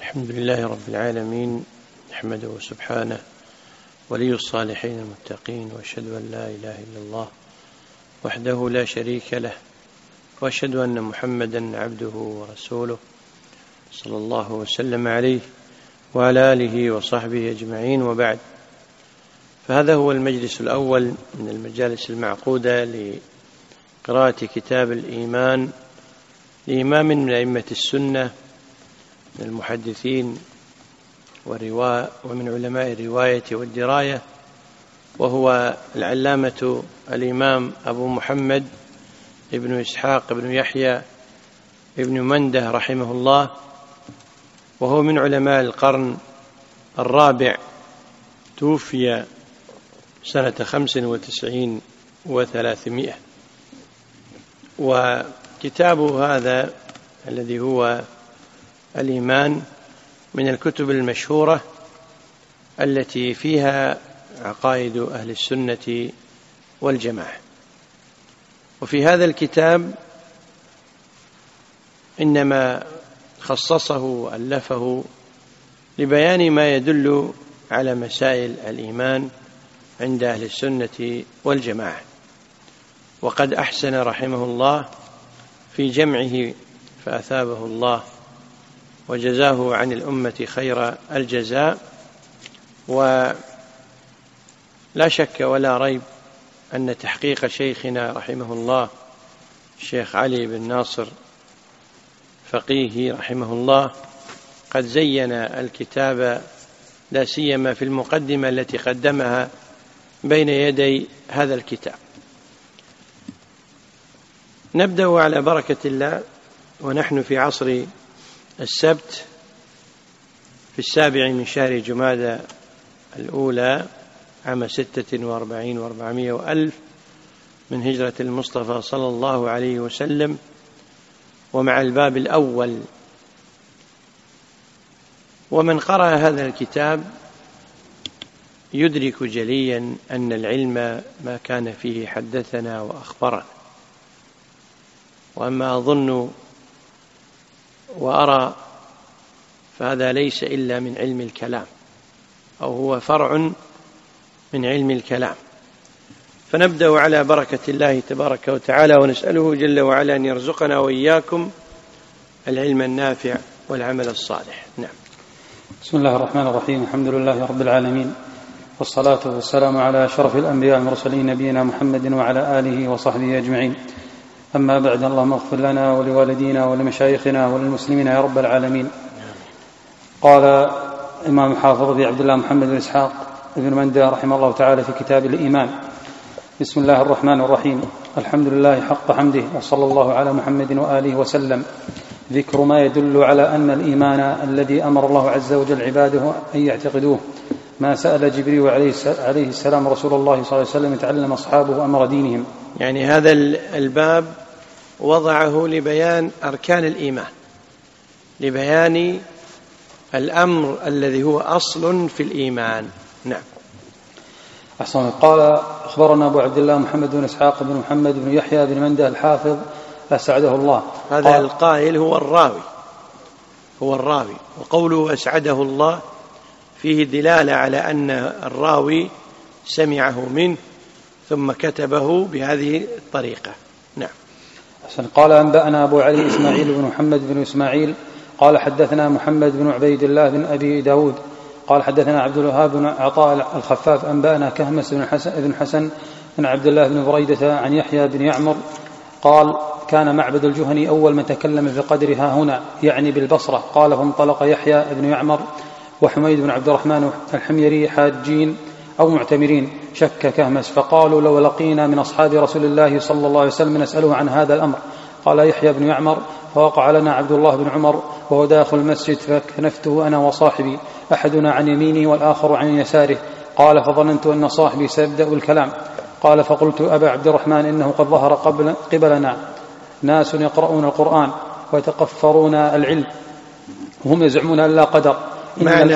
الحمد لله رب العالمين، نحمده سبحانه ولي الصالحين المتقين، وأشهد أن لا إله إلا الله وحده لا شريك له، وأشهد أن محمدا عبده ورسوله صلى الله وسلم عليه وعلى آله وصحبه أجمعين، وبعد. فهذا هو المجلس الأول من المجالس المعقودة لقراءة كتاب الإيمان لإمام من أئمة السنة من المحدثين ومن علماء الرواية والدراية، وهو العلامة الإمام أبو محمد ابن إسحاق ابن يحيى ابن منده رحمه الله، وهو من علماء القرن الرابع، توفي سنة 95 و300. وكتابه هذا الذي هو الإيمان من الكتب المشهورة التي فيها عقائد أهل السنة والجماعة. وفي هذا الكتاب إنما خصصه وألفه لبيان ما يدل على مسائل الإيمان عند أهل السنة والجماعة، وقد أحسن رحمه الله في جمعه فأثابه الله وجزاه عن الأمة خير الجزاء. ولا شك ولا ريب أن تحقيق شيخنا رحمه الله الشيخ علي بن ناصر فقيه رحمه الله قد زين الكتاب، لا سيما في المقدمة التي قدمها بين يدي هذا الكتاب. نبدأ على بركة الله، ونحن في عصر السبت في 7 من شهر جمادى الأولى عام 46 و400 وألف من هجرة المصطفى صلى الله عليه وسلم، ومع الباب الأول. ومن قرأ هذا الكتاب يدرك جليا أن العلم ما كان فيه حدثنا وأخبرنا. وأما أظن وأرى فهذا ليس إلا من علم الكلام، أو هو فرع من علم الكلام. فنبدأ على بركة الله تبارك وتعالى، ونسأله جل وعلا أن يرزقنا وإياكم العلم النافع والعمل الصالح. نعم. بسم الله الرحمن الرحيم. الحمد لله رب العالمين، والصلاة والسلام على أشرف الأنبياء والمرسلين نبينا محمد وعلى آله وصحبه أجمعين. أما بعد، اللهم اغفر لنا ولوالدينا ولمشايخنا وللمسلمين يا رب العالمين. قال الإمام الحافظ أبي عبد الله محمد بن إسحاق ابن منده رحمه الله تعالى في كتاب الإيمان: بسم الله الرحمن الرحيم. الحمد لله حق حمده، وصلى الله على محمد وآله وسلم. ذكر ما يدل على أن الإيمان الذي أمر الله عز وجل عباده أن يعتقدوه، ما سأل جبريل عليه السلام رسول الله صلى الله عليه وسلم يتعلم أصحابه أمر دينهم. يعني هذا الباب وضعه لبيان أركان الإيمان، لبيان الأمر الذي هو أصل في الإيمان. نعم. أحسن. قال: أخبرنا أبو عبد الله محمد بن إسحاق بن محمد بن يحيى بن منده الحافظ أسعده الله. هذا القائل هو الراوي، وقوله أسعده الله فيه دلالة على أن الراوي سمعه منه ثم كتبه بهذه الطريقة. نعم. قال: أنبأنا أبو علي إسماعيل بن محمد بن إسماعيل قال: حدثنا محمد بن عبيد الله بن أبي داود قال: حدثنا عبد الوهاب بن عطاء الخفاف أنبأنا كهمس بن حسن بن عبد الله بن بريدة عن يحيى بن يعمر قال: كان معبد الجهني أول من تكلم في قدرها هنا، يعني بالبصرة. قال: فانطلق يحيى بن يعمر وحميد بن عبد الرحمن الحميري حاجين أو معتمرين، شك كهمس، فقالوا: لو لقينا من أصحاب رسول الله صلى الله عليه وسلم نسأله عن هذا الأمر. قال يحيى بن يعمر: فوقع لنا عبد الله بن عمر وهو داخل المسجد، فكنفته أنا وصاحبي، أحدنا عن يمينه والآخر عن يساره. قال: فظننت أن صاحبي سيبدأ الكلام. قال: فقلت: أبا عبد الرحمن، إنه قد ظهر قبلنا ناس يقرؤون القرآن ويتقفرون العلم، وهم يزعمون أن لا قدر. معنى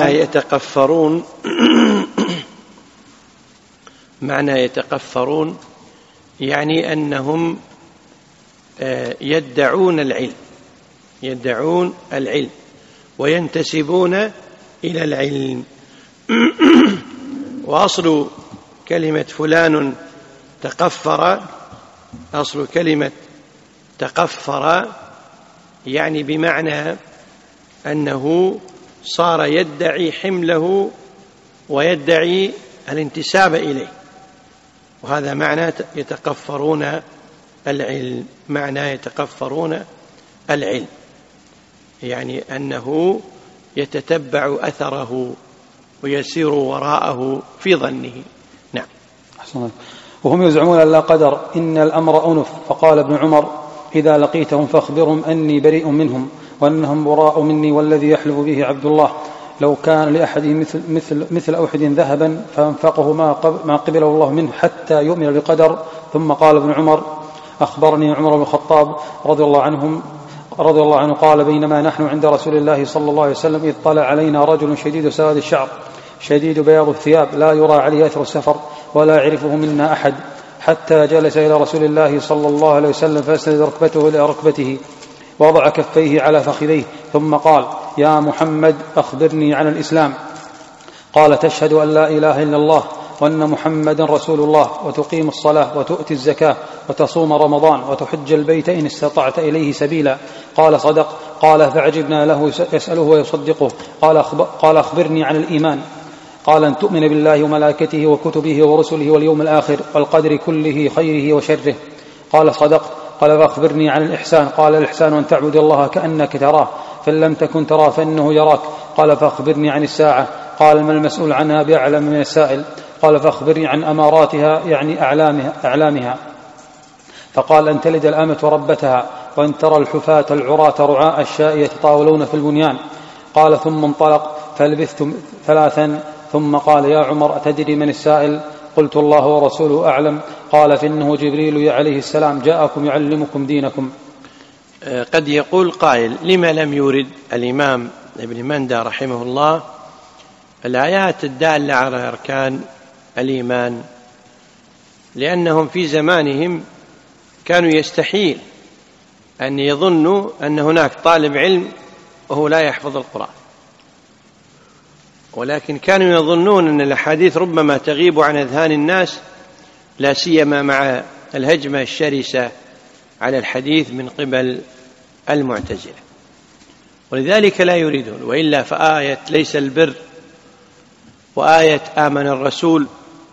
يتقفرون يعني أنهم يدعون العلم، وينتسبون إلى العلم. وأصل كلمة فلان تقفر، أصل كلمة تقفر يعني بمعنى أنه صار يدعي حمله ويدعي الانتساب إليه، وهذا معنى يتقفرون العلم، معنى يتقفرون العلم يعني أنه يتتبع أثره ويسير وراءه في ظنه. نعم. وهم يزعمون أن لا قدر، إن الأمر أنف. فقال ابن عمر: إذا لقيتهم فأخبرهم أني بريء منهم وأنهم براء مني والذي يحلف به عبد الله. لو كان لأحدهم مثل أحد ذهبا فأنفقه ما قبله الله منه حتى يؤمن بقدر. ثم قال ابن عمر: أخبرني عمر بن الخطاب رضي الله عنه قال: بينما نحن عند رسول الله صلى الله عليه وسلم إذ طلع علينا رجل شديد سواد الشعر شديد بياض الثياب لا يرى عليه أثر السفر ولا يعرفه منا أحد، حتى جلس إلى رسول الله صلى الله عليه وسلم فأسند ركبته إلى ركبته ووضع كفيه على فخذيه ثم قال: يا محمد أخبرني عن الإسلام. قال: تشهد أن لا إله إلا الله وأن محمدا رسول الله وتقيم الصلاة وتؤتي الزكاة وتصوم رمضان وتحج البيت إن استطعت إليه سبيلا. قال: صدق. قال: فعجبنا له يسأله ويصدقه. قال: أخبرني عن الإيمان. قال: أن تؤمن بالله وملائكته وكتبه ورسله واليوم الآخر والقدر كله خيره وشره. قال: صدق. قال: فأخبرني عن الإحسان. قال: الإحسان أن تعبد الله كأنك تراه فإن لم تكن تراه فإنه يراك. قال: فأخبرني عن الساعة. قال: ما المسؤول عنها بأعلم من السائل. قال: فأخبرني عن أماراتها يعني أعلامها. فقال: أن تلد الأمة ربتها وأن ترى الحفاة العراة رعاء الشاء يتطاولون في البنيان. قال: ثم انطلق فلبثت 3 ثم قال: يا عمر أتدري من السائل؟ قلت: الله ورسوله أعلم. قال: فإنه جبريل عليه السلام جاءكم يعلمكم دينكم. قد يقول قائل: لما لم يورد الإمام ابن مندى رحمه الله الآيات الدالة على أركان الإيمان؟ لأنهم في زمانهم كانوا يستحيل أن يظنوا أن هناك طالب علم وهو لا يحفظ القرآن، ولكن كانوا يظنون أن الأحاديث ربما تغيب عن أذهان الناس، لا سيما مع الهجمة الشرسة على الحديث من قبل المعتزلة، ولذلك لا يريدون. وإلا فآية ليس البر وآية آمن الرسول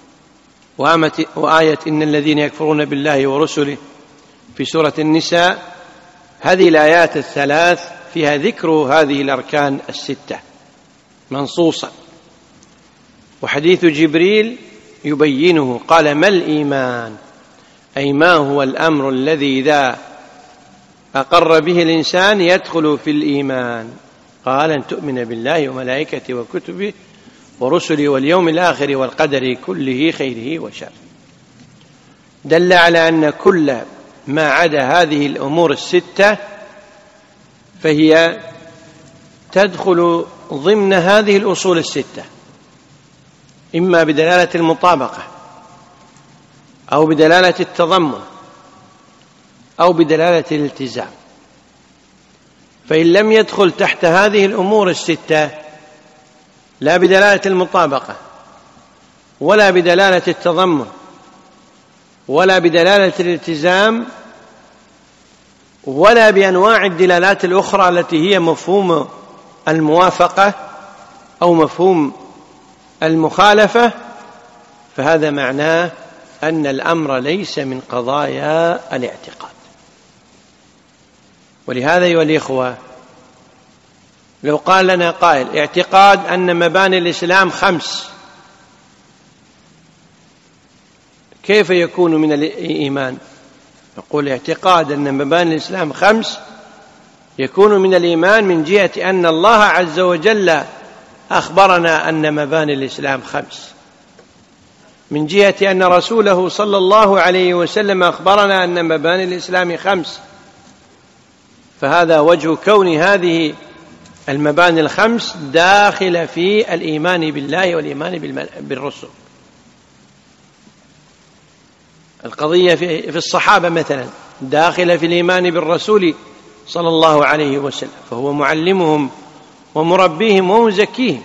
وآية إن الذين يكفرون بالله ورسله في سورة النساء، هذه الآيات الثلاث فيها ذكر هذه الأركان 6 منصوصا، وحديث جبريل يبينه. قال: ما الإيمان؟ أي ما هو الأمر الذي إذا أقر به الإنسان يدخل في الإيمان؟ قال: أن تؤمن بالله وملائكته وكتبه ورسله واليوم الآخر والقدر كله خيره وشره. دل على أن كل ما عدا هذه الأمور 6 فهي تدخل ضمن هذه الأصول 6، إما بدلالة المطابقة أو بدلالة التضمن أو بدلالة الالتزام. فإن لم يدخل تحت هذه الأمور 6 لا بدلالة المطابقة ولا بدلالة التضمن ولا بدلالة الالتزام ولا بأنواع الدلالات الأخرى التي هي مفهوم الموافقة أو مفهوم المخالفة، فهذا معناه أن الأمر ليس من قضايا الاعتقاد. ولهذا أيها الإخوة، لو قال لنا قائل: اعتقاد أن مباني الإسلام 5، كيف يكون من الإيمان؟ نقول: اعتقاد أن مباني الإسلام 5 يكون من الإيمان من جهة أن الله عز وجل أخبرنا أن مباني الإسلام 5، من جهة أن رسوله صلى الله عليه وسلم أخبرنا أن مباني الإسلام 5، فهذا وجه كون هذه المباني 5 داخل في الإيمان بالله والإيمان بالرسل. القضية في الصحابة مثلا داخلة في الإيمان بالرسول صلى الله عليه وسلم، فهو معلمهم ومربيهم ومزكيهم،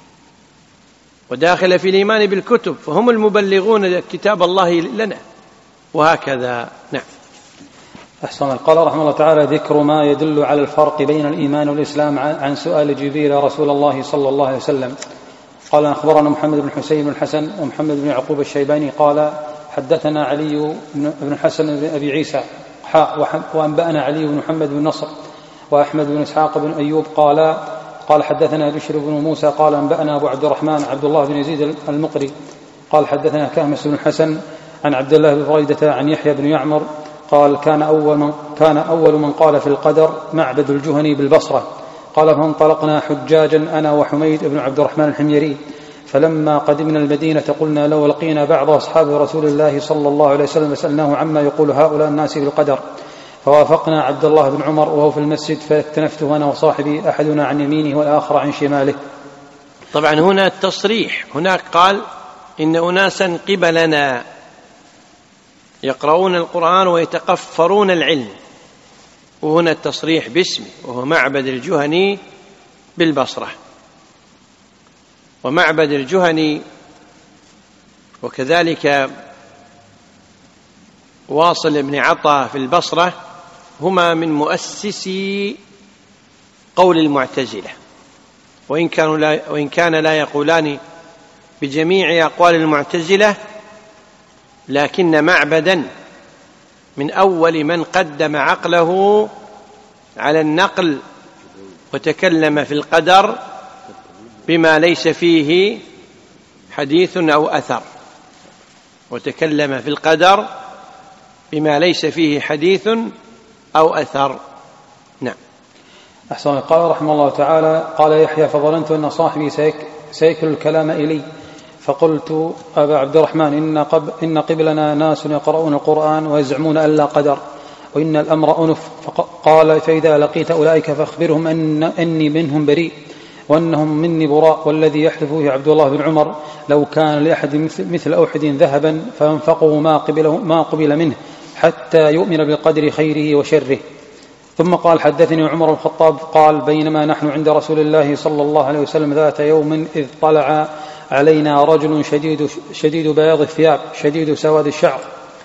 وداخل في الإيمان بالكتب، فهم المبلغون كتاب الله لنا، وهكذا. نعم. أحسن. قال رحمه الله تعالى: ذكر ما يدل على الفرق بين الإيمان والإسلام عن سؤال جبريل رسول الله صلى الله عليه وسلم. قال: أخبرنا محمد بن حسين بن الحسن ومحمد بن يعقوب الشيباني قال: حدثنا علي بن حسن بن أبي عيسى وأنبأنا علي بن محمد بن نصر وأحمد بن إسحاق بن أيوب قال حدثنا بشر بن موسى قال: أنبأنا أبو عبد الرحمن عبد الله بن يزيد المقري قال: حدثنا كهمس بن حسن عن عبد الله بن بريدة عن يحيى بن يعمر قال: كان أول من قال في القدر معبد الجهني بالبصرة. قال: فانطلقنا حجاجا أنا وحميد بن عبد الرحمن الحميري، فلما قدمنا المدينة قلنا لو لقينا بعض أصحاب رسول الله صلى الله عليه وسلم سألناه عما يقول هؤلاء الناس في القدر، فوافقنا عبد الله بن عمر وهو في المسجد، فاكتنفته أنا وصاحبي أحدنا عن يمينه والآخر عن شماله. طبعا هنا التصريح، هناك قال إن أناسا قبلنا يقرؤون القرآن ويتقفرون العلم، وهنا التصريح باسمه وهو معبد الجهني بالبصرة. ومعبد الجهني وكذلك واصل بن عطا في البصرة هما من مؤسسي قول المعتزلة، وإن كان لا يقولان بجميع أقوال المعتزلة، لكن معبدا من أول من قدم عقله على النقل وتكلم في القدر بما ليس فيه حديث أو أثر، وتكلم في القدر بما ليس فيه حديث أو أثر. نعم. أحسن. قال رحمه الله تعالى: قال يحيى: فظننت أن صاحبي سيكل الكلام إلي، فقلت: أبا عبد الرحمن، إن قبلنا ناس يقرؤون القرآن ويزعمون أن لا قدر، وإن الأمر أنف. قال: فإذا لقيت أولئك فأخبرهم أني منهم بريء وأنهم مني براء، والذي يحلف فيه عبد الله بن عمر لو كان لأحد مثل أحد ذهبا فأنفقه ما قبل منه حتى يؤمن بالقدر خيره وشره. ثم قال: حدثني عمر بن الخطاب قال: بينما نحن عند رسول الله صلى الله عليه وسلم ذات يوم إذ طلع علينا رجل شديد بياض الثياب شديد سواد الشعر،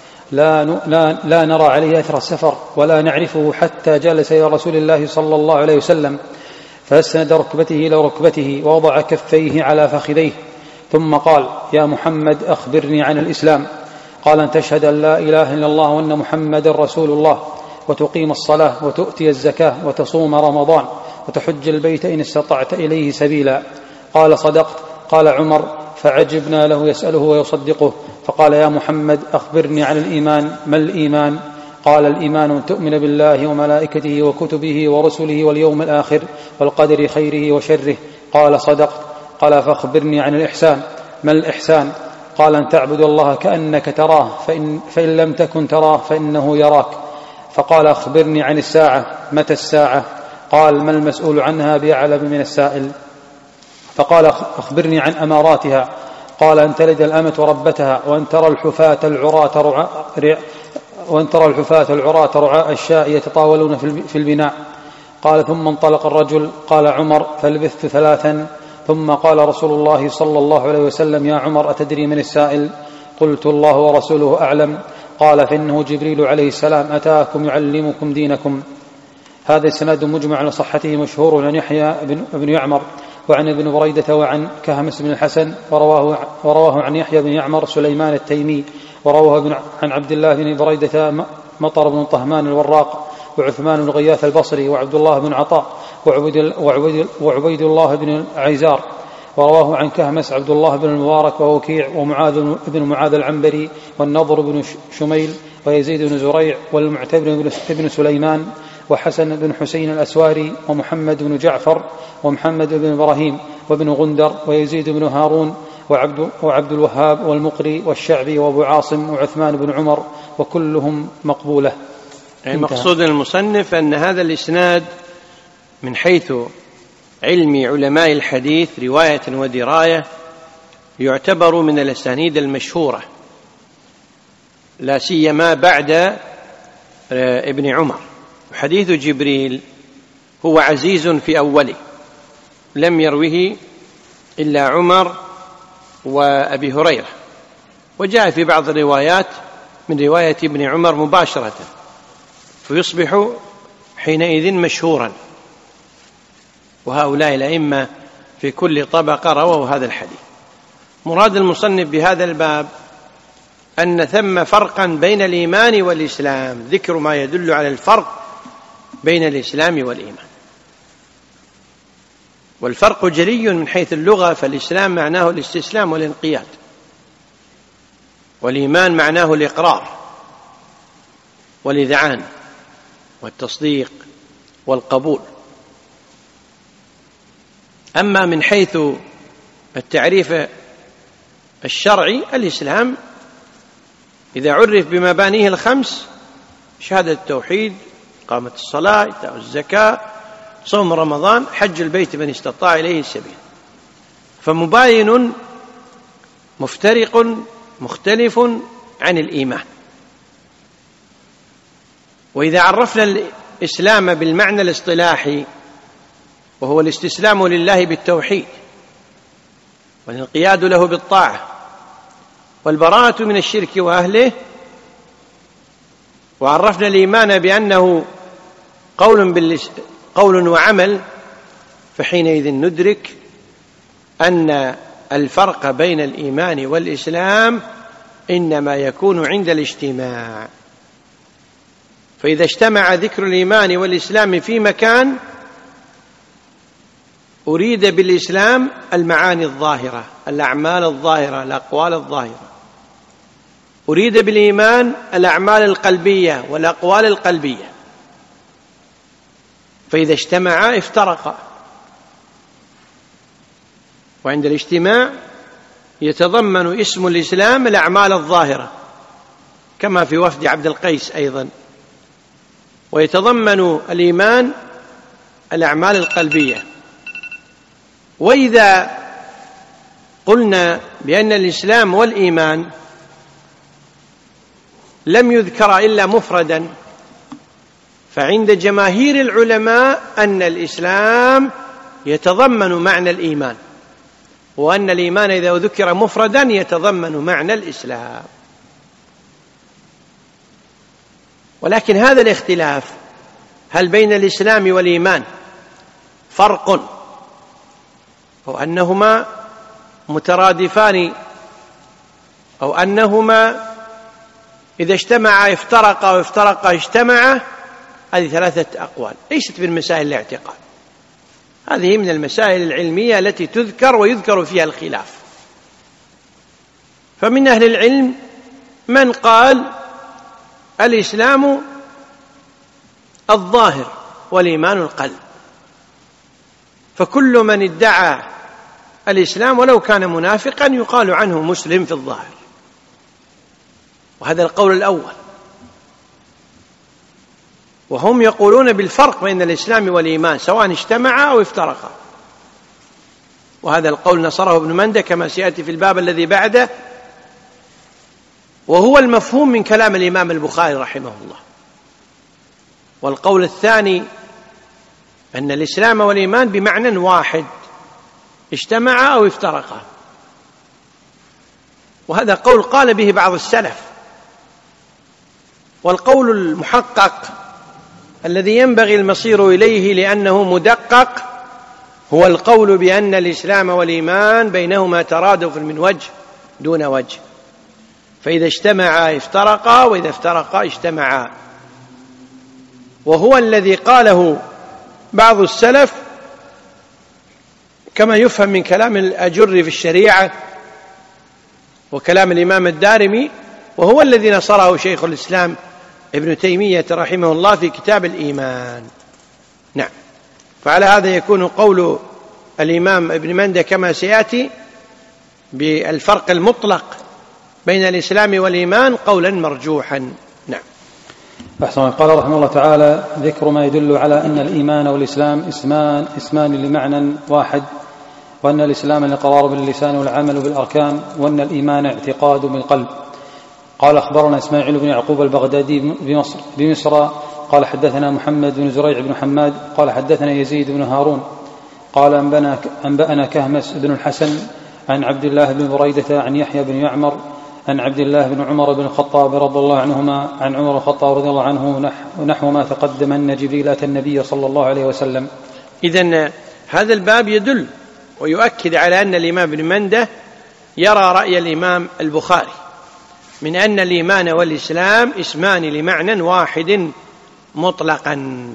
لا نرى عليه أثر السفر ولا نعرفه، حتى جلس إلى رسول الله صلى الله عليه وسلم فأسند ركبته إلى ركبته ووضع كفيه على فخذيه، ثم قال: يا محمد أخبرني عن الإسلام. قال: أن تشهد أن لا إله إلا الله وأن محمد رسول الله، وتقيم الصلاة وتؤتي الزكاة وتصوم رمضان وتحج البيت إن استطعت إليه سبيلا. قال: صدقت. قال عمر: فعجبنا له يسأله ويصدقه، فقال: يا محمد أخبرني عن الإيمان. ما الإيمان؟ قال: الإيمان أن تؤمن بالله وملائكته وكتبه ورسله واليوم الآخر والقدر خيره وشره. قال: صدقت. قال: فأخبرني عن الإحسان. ما الإحسان؟ قال: أن تعبد الله كأنك تراه، فإن لم تكن تراه فإنه يراك. فقال: أخبرني عن الساعة. متى الساعة؟ قال: ما المسؤول عنها بأعلم من السائل. فقال: أخبرني عن أماراتها. قال: أن تلد الأمة ربتها، وأن ترى الحفاة العراة رعاء الشاء يتطاولون في البناء. قال: ثم انطلق الرجل. قال عمر: فلبثت 3. ثم قال رسول الله صلى الله عليه وسلم: يا عمر، أتدري من السائل؟ قلت: الله ورسوله أعلم. قال: فإنه جبريل عليه السلام أتاكم يعلمكم دينكم. هذا السند مجمع على صحته، مشهور عن يحيى بن يعمر وعن ابن بريدة وعن كهمس بن الحسن، ورواه عن يحيى بن يعمر سليمان التيمي، ورواه عن عبد الله بن بريدة مطر بن طهمان الوراق، وعثمان بن غياث البصري، وعبد الله بن عطاء، وعبيد الله بن عيزار. ورواه عن كهمس عبد الله بن المبارك ووكيع ومعاذ بن معاذ العنبري والنضر بن شميل ويزيد بن زريع والمعتبر بن سليمان وحسن بن حسين الأسواري ومحمد بن جعفر ومحمد بن إبراهيم وابن غندر ويزيد بن هارون وعبد الوهاب والمقري والشعبي وابو عاصم وعثمان بن عمر، وكلهم مقبولة. يعني مقصود المصنف أن هذا الإسناد من حيث علم علماء الحديث رواية ودراية يعتبر من الأسانيد المشهورة، لا سيما بعد ابن عمر. حديث جبريل هو عزيز في أوله، لم يروه إلا عمر وأبي هريرة، وجاء في بعض الروايات من رواية ابن عمر مباشرة، فيصبح حينئذ مشهورا. وهؤلاء الأئمة في كل طبقة رووا هذا الحديث. مراد المصنف بهذا الباب أن ثم فرقا بين الإيمان والإسلام، ذكر ما يدل على الفرق بين الإسلام والإيمان. والفرق جلي من حيث اللغة، فالإسلام معناه الاستسلام والانقياد، والإيمان معناه الإقرار والإذعان والتصديق والقبول. أما من حيث التعريف الشرعي، الإسلام إذا عرف بمبانيه الخمس: شهادة التوحيد، إقامة الصلاة، إيتاء الزكاة، صوم رمضان، حج البيت من استطاع إليه السبيل، فمباين مفترق مختلف عن الإيمان. وإذا عرفنا الإسلام بالمعنى الاصطلاحي، وهو الاستسلام لله بالتوحيد والانقياد له بالطاعة والبراءة من الشرك وأهله، وعرفنا الإيمان بأنه قول وعمل، فحينئذ ندرك أن الفرق بين الإيمان والإسلام إنما يكون عند الاجتماع. فإذا اجتمع ذكر الإيمان والإسلام في مكان، أريد بالإسلام المعاني الظاهرة، الأعمال الظاهرة، الأقوال الظاهرة. أريد بالإيمان الأعمال القلبية والأقوال القلبية. فإذا اجتمعا افترقا، وعند الاجتماع يتضمن اسم الإسلام الأعمال الظاهرة كما في وفد عبد القيس أيضا، ويتضمن الإيمان الأعمال القلبية. وإذا قلنا بأن الإسلام والإيمان لم يذكر إلا مفردا، فعند جماهير العلماء أن الإسلام يتضمن معنى الإيمان، وأن الإيمان إذا ذكر مفردا يتضمن معنى الإسلام. ولكن هذا الاختلاف، هل بين الإسلام والإيمان فرق، أو أنهما مترادفان، أو أنهما إذا اجتمعا افترقا وافترقا اجتمعا؟ هذه ثلاثة أقوال، ليست من مسائل الاعتقاد، هذه من المسائل العلمية التي تذكر ويذكر فيها الخلاف. فمن أهل العلم من قال الإسلام الظاهر والإيمان القلب، فكل من ادعى الإسلام ولو كان منافقا يقال عنه مسلم في الظاهر، وهذا القول الأول. وهم يقولون بالفرق بين الإسلام والإيمان سواء اجتمعا أو افترقا، وهذا القول نصره ابن مندة كما سيأتي في الباب الذي بعده، وهو المفهوم من كلام الإمام البخاري رحمه الله. والقول الثاني أن الإسلام والإيمان بمعنى واحد، اجتمعا أو افترقا، وهذا قول قال به بعض السلف. والقول المحقق الذي ينبغي المصير إليه لأنه مدقق هو القول بأن الإسلام والإيمان بينهما ترادف من وجه دون وجه، فإذا اجتمعا افترقا، وإذا افترقا اجتمعا، وهو الذي قاله بعض السلف كما يفهم من كلام الأجر في الشريعة وكلام الإمام الدارمي، وهو الذي نصره شيخ الإسلام ابن تيمية رحمه الله في كتاب الإيمان. نعم، فعلى هذا يكون قول الإمام ابن مندة كما سيأتي بالفرق المطلق بين الإسلام والإيمان قولا مرجوحا. نعم. أحسن. قال رحمه الله تعالى: ذكر ما يدل على أن الإيمان والإسلام اسمان لمعنى واحد، وأن الإسلام الإقرار باللسان والعمل بالأركان، وأن الإيمان اعتقاد بالقلب. قال: أخبرنا إسماعيل بن يعقوب البغدادي بمصر قال: حدثنا محمد بن زريع بن حماد قال: حدثنا يزيد بن هارون قال أنبأنا كهمس بن الحسن عن عبد الله بن بريدة عن يحيى بن يعمر عن عبد الله بن عمر بن الخطاب رضي الله عنهما عن عمر الخطاب رضي الله عنه نحو ما تقدم أن جبريل أتى النبي صلى الله عليه وسلم. إذن هذا الباب يدل ويؤكد على أن الإمام ابن منده يرى رأي الإمام البخاري من أن الإيمان والإسلام اسمان لمعنى واحد مطلقا،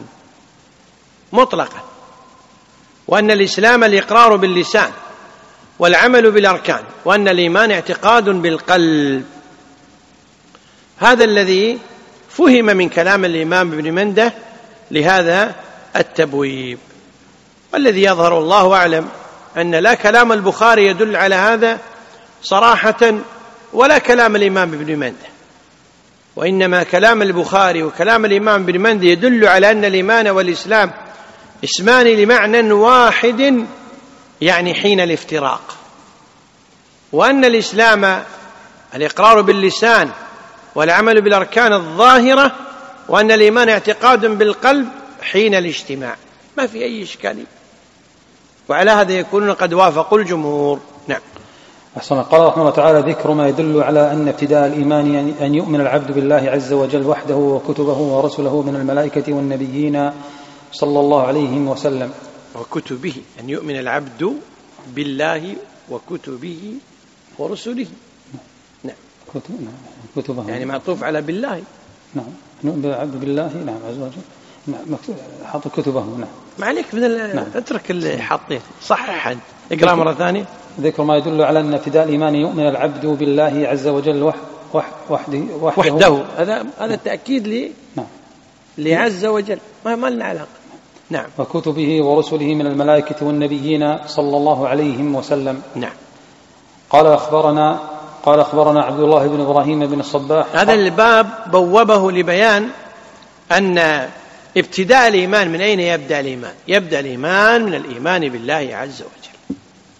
وأن الإسلام الإقرار باللسان والعمل بالأركان، وأن الإيمان اعتقاد بالقلب. هذا الذي فهم من كلام الإمام ابن منده لهذا التبويب، والذي يظهر الله أعلم أن لا كلام البخاري يدل على هذا صراحة ولا كلام الإمام ابن منده، وإنما كلام البخاري وكلام الإمام ابن منده يدل على أن الإيمان والإسلام اسمان لمعنى واحد، يعني حين الافتراق، وأن الإسلام الإقرار باللسان والعمل بالأركان الظاهرة، وأن الإيمان اعتقاد بالقلب حين الاجتماع. ما في أي إشكالية، وعلى هذا يكونون قد وافقوا الجمهور. نعم. أحسن. قال رحمه الله تعالى: ذكر ما يدل على أن ابتداء الإيمان أن يؤمن العبد بالله عز وجل وحده وكتبه ورسله من الملائكة والنبيين صلى الله عليه وسلم. وكتبه، أن يؤمن العبد بالله وكتبه ورسله. نعم. كتبه يعني معطوف على بالله. نعم. نؤمن العبد بالله نعم عز وجل. نعم. حط كتبه. نعم. ما عليك من نعم. اترك اللي حاطين، صحح. اقرأ مرة ثانية. ذكر ما يدل على أن ابتداء الإيمان يؤمن العبد بالله عز وجل وحده. هذا التأكيد لي. نعم. لعز وجل، ما لنا علاقة. نعم. وكتبه ورسله من الملائكة والنبيين صلى الله عليه وسلم. نعم. قال أخبرنا عبد الله بن إبراهيم بن الصباح. هذا الباب بوبه لبيان أن ابتداء الإيمان من أين يبدأ الإيمان؟ يبدأ الإيمان من الإيمان بالله عز وجل.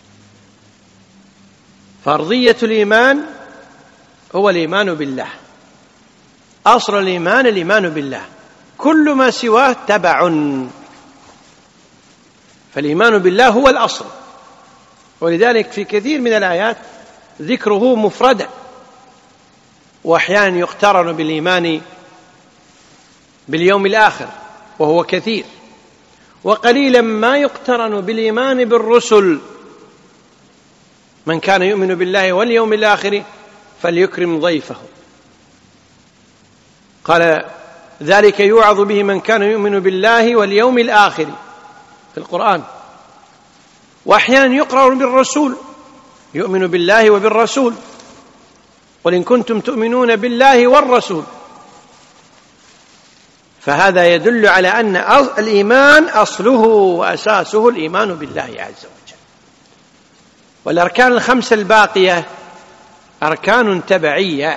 فرضية الإيمان هو الإيمان بالله، أصل الإيمان بالله، كل ما سواه تبع، فالإيمان بالله هو الأصل. ولذلك في كثير من الآيات ذكره مفردا، وأحيانا يقترن بالإيمان باليوم الآخر وهو كثير، وقليلا ما يقترن بالإيمان بالرسل. من كان يؤمن بالله واليوم الآخر فليكرم ضيفه. قال: ذلك يوعظ به من كان يؤمن بالله واليوم الآخر في القرآن. وأحيانا يقرر بالرسول، يؤمن بالله وبالرسول، قل إن كنتم تؤمنون بالله والرسول. فهذا يدل على أن الإيمان أصله وأساسه الإيمان بالله عز وجل. والأركان الخمسة الباقية أركان تبعية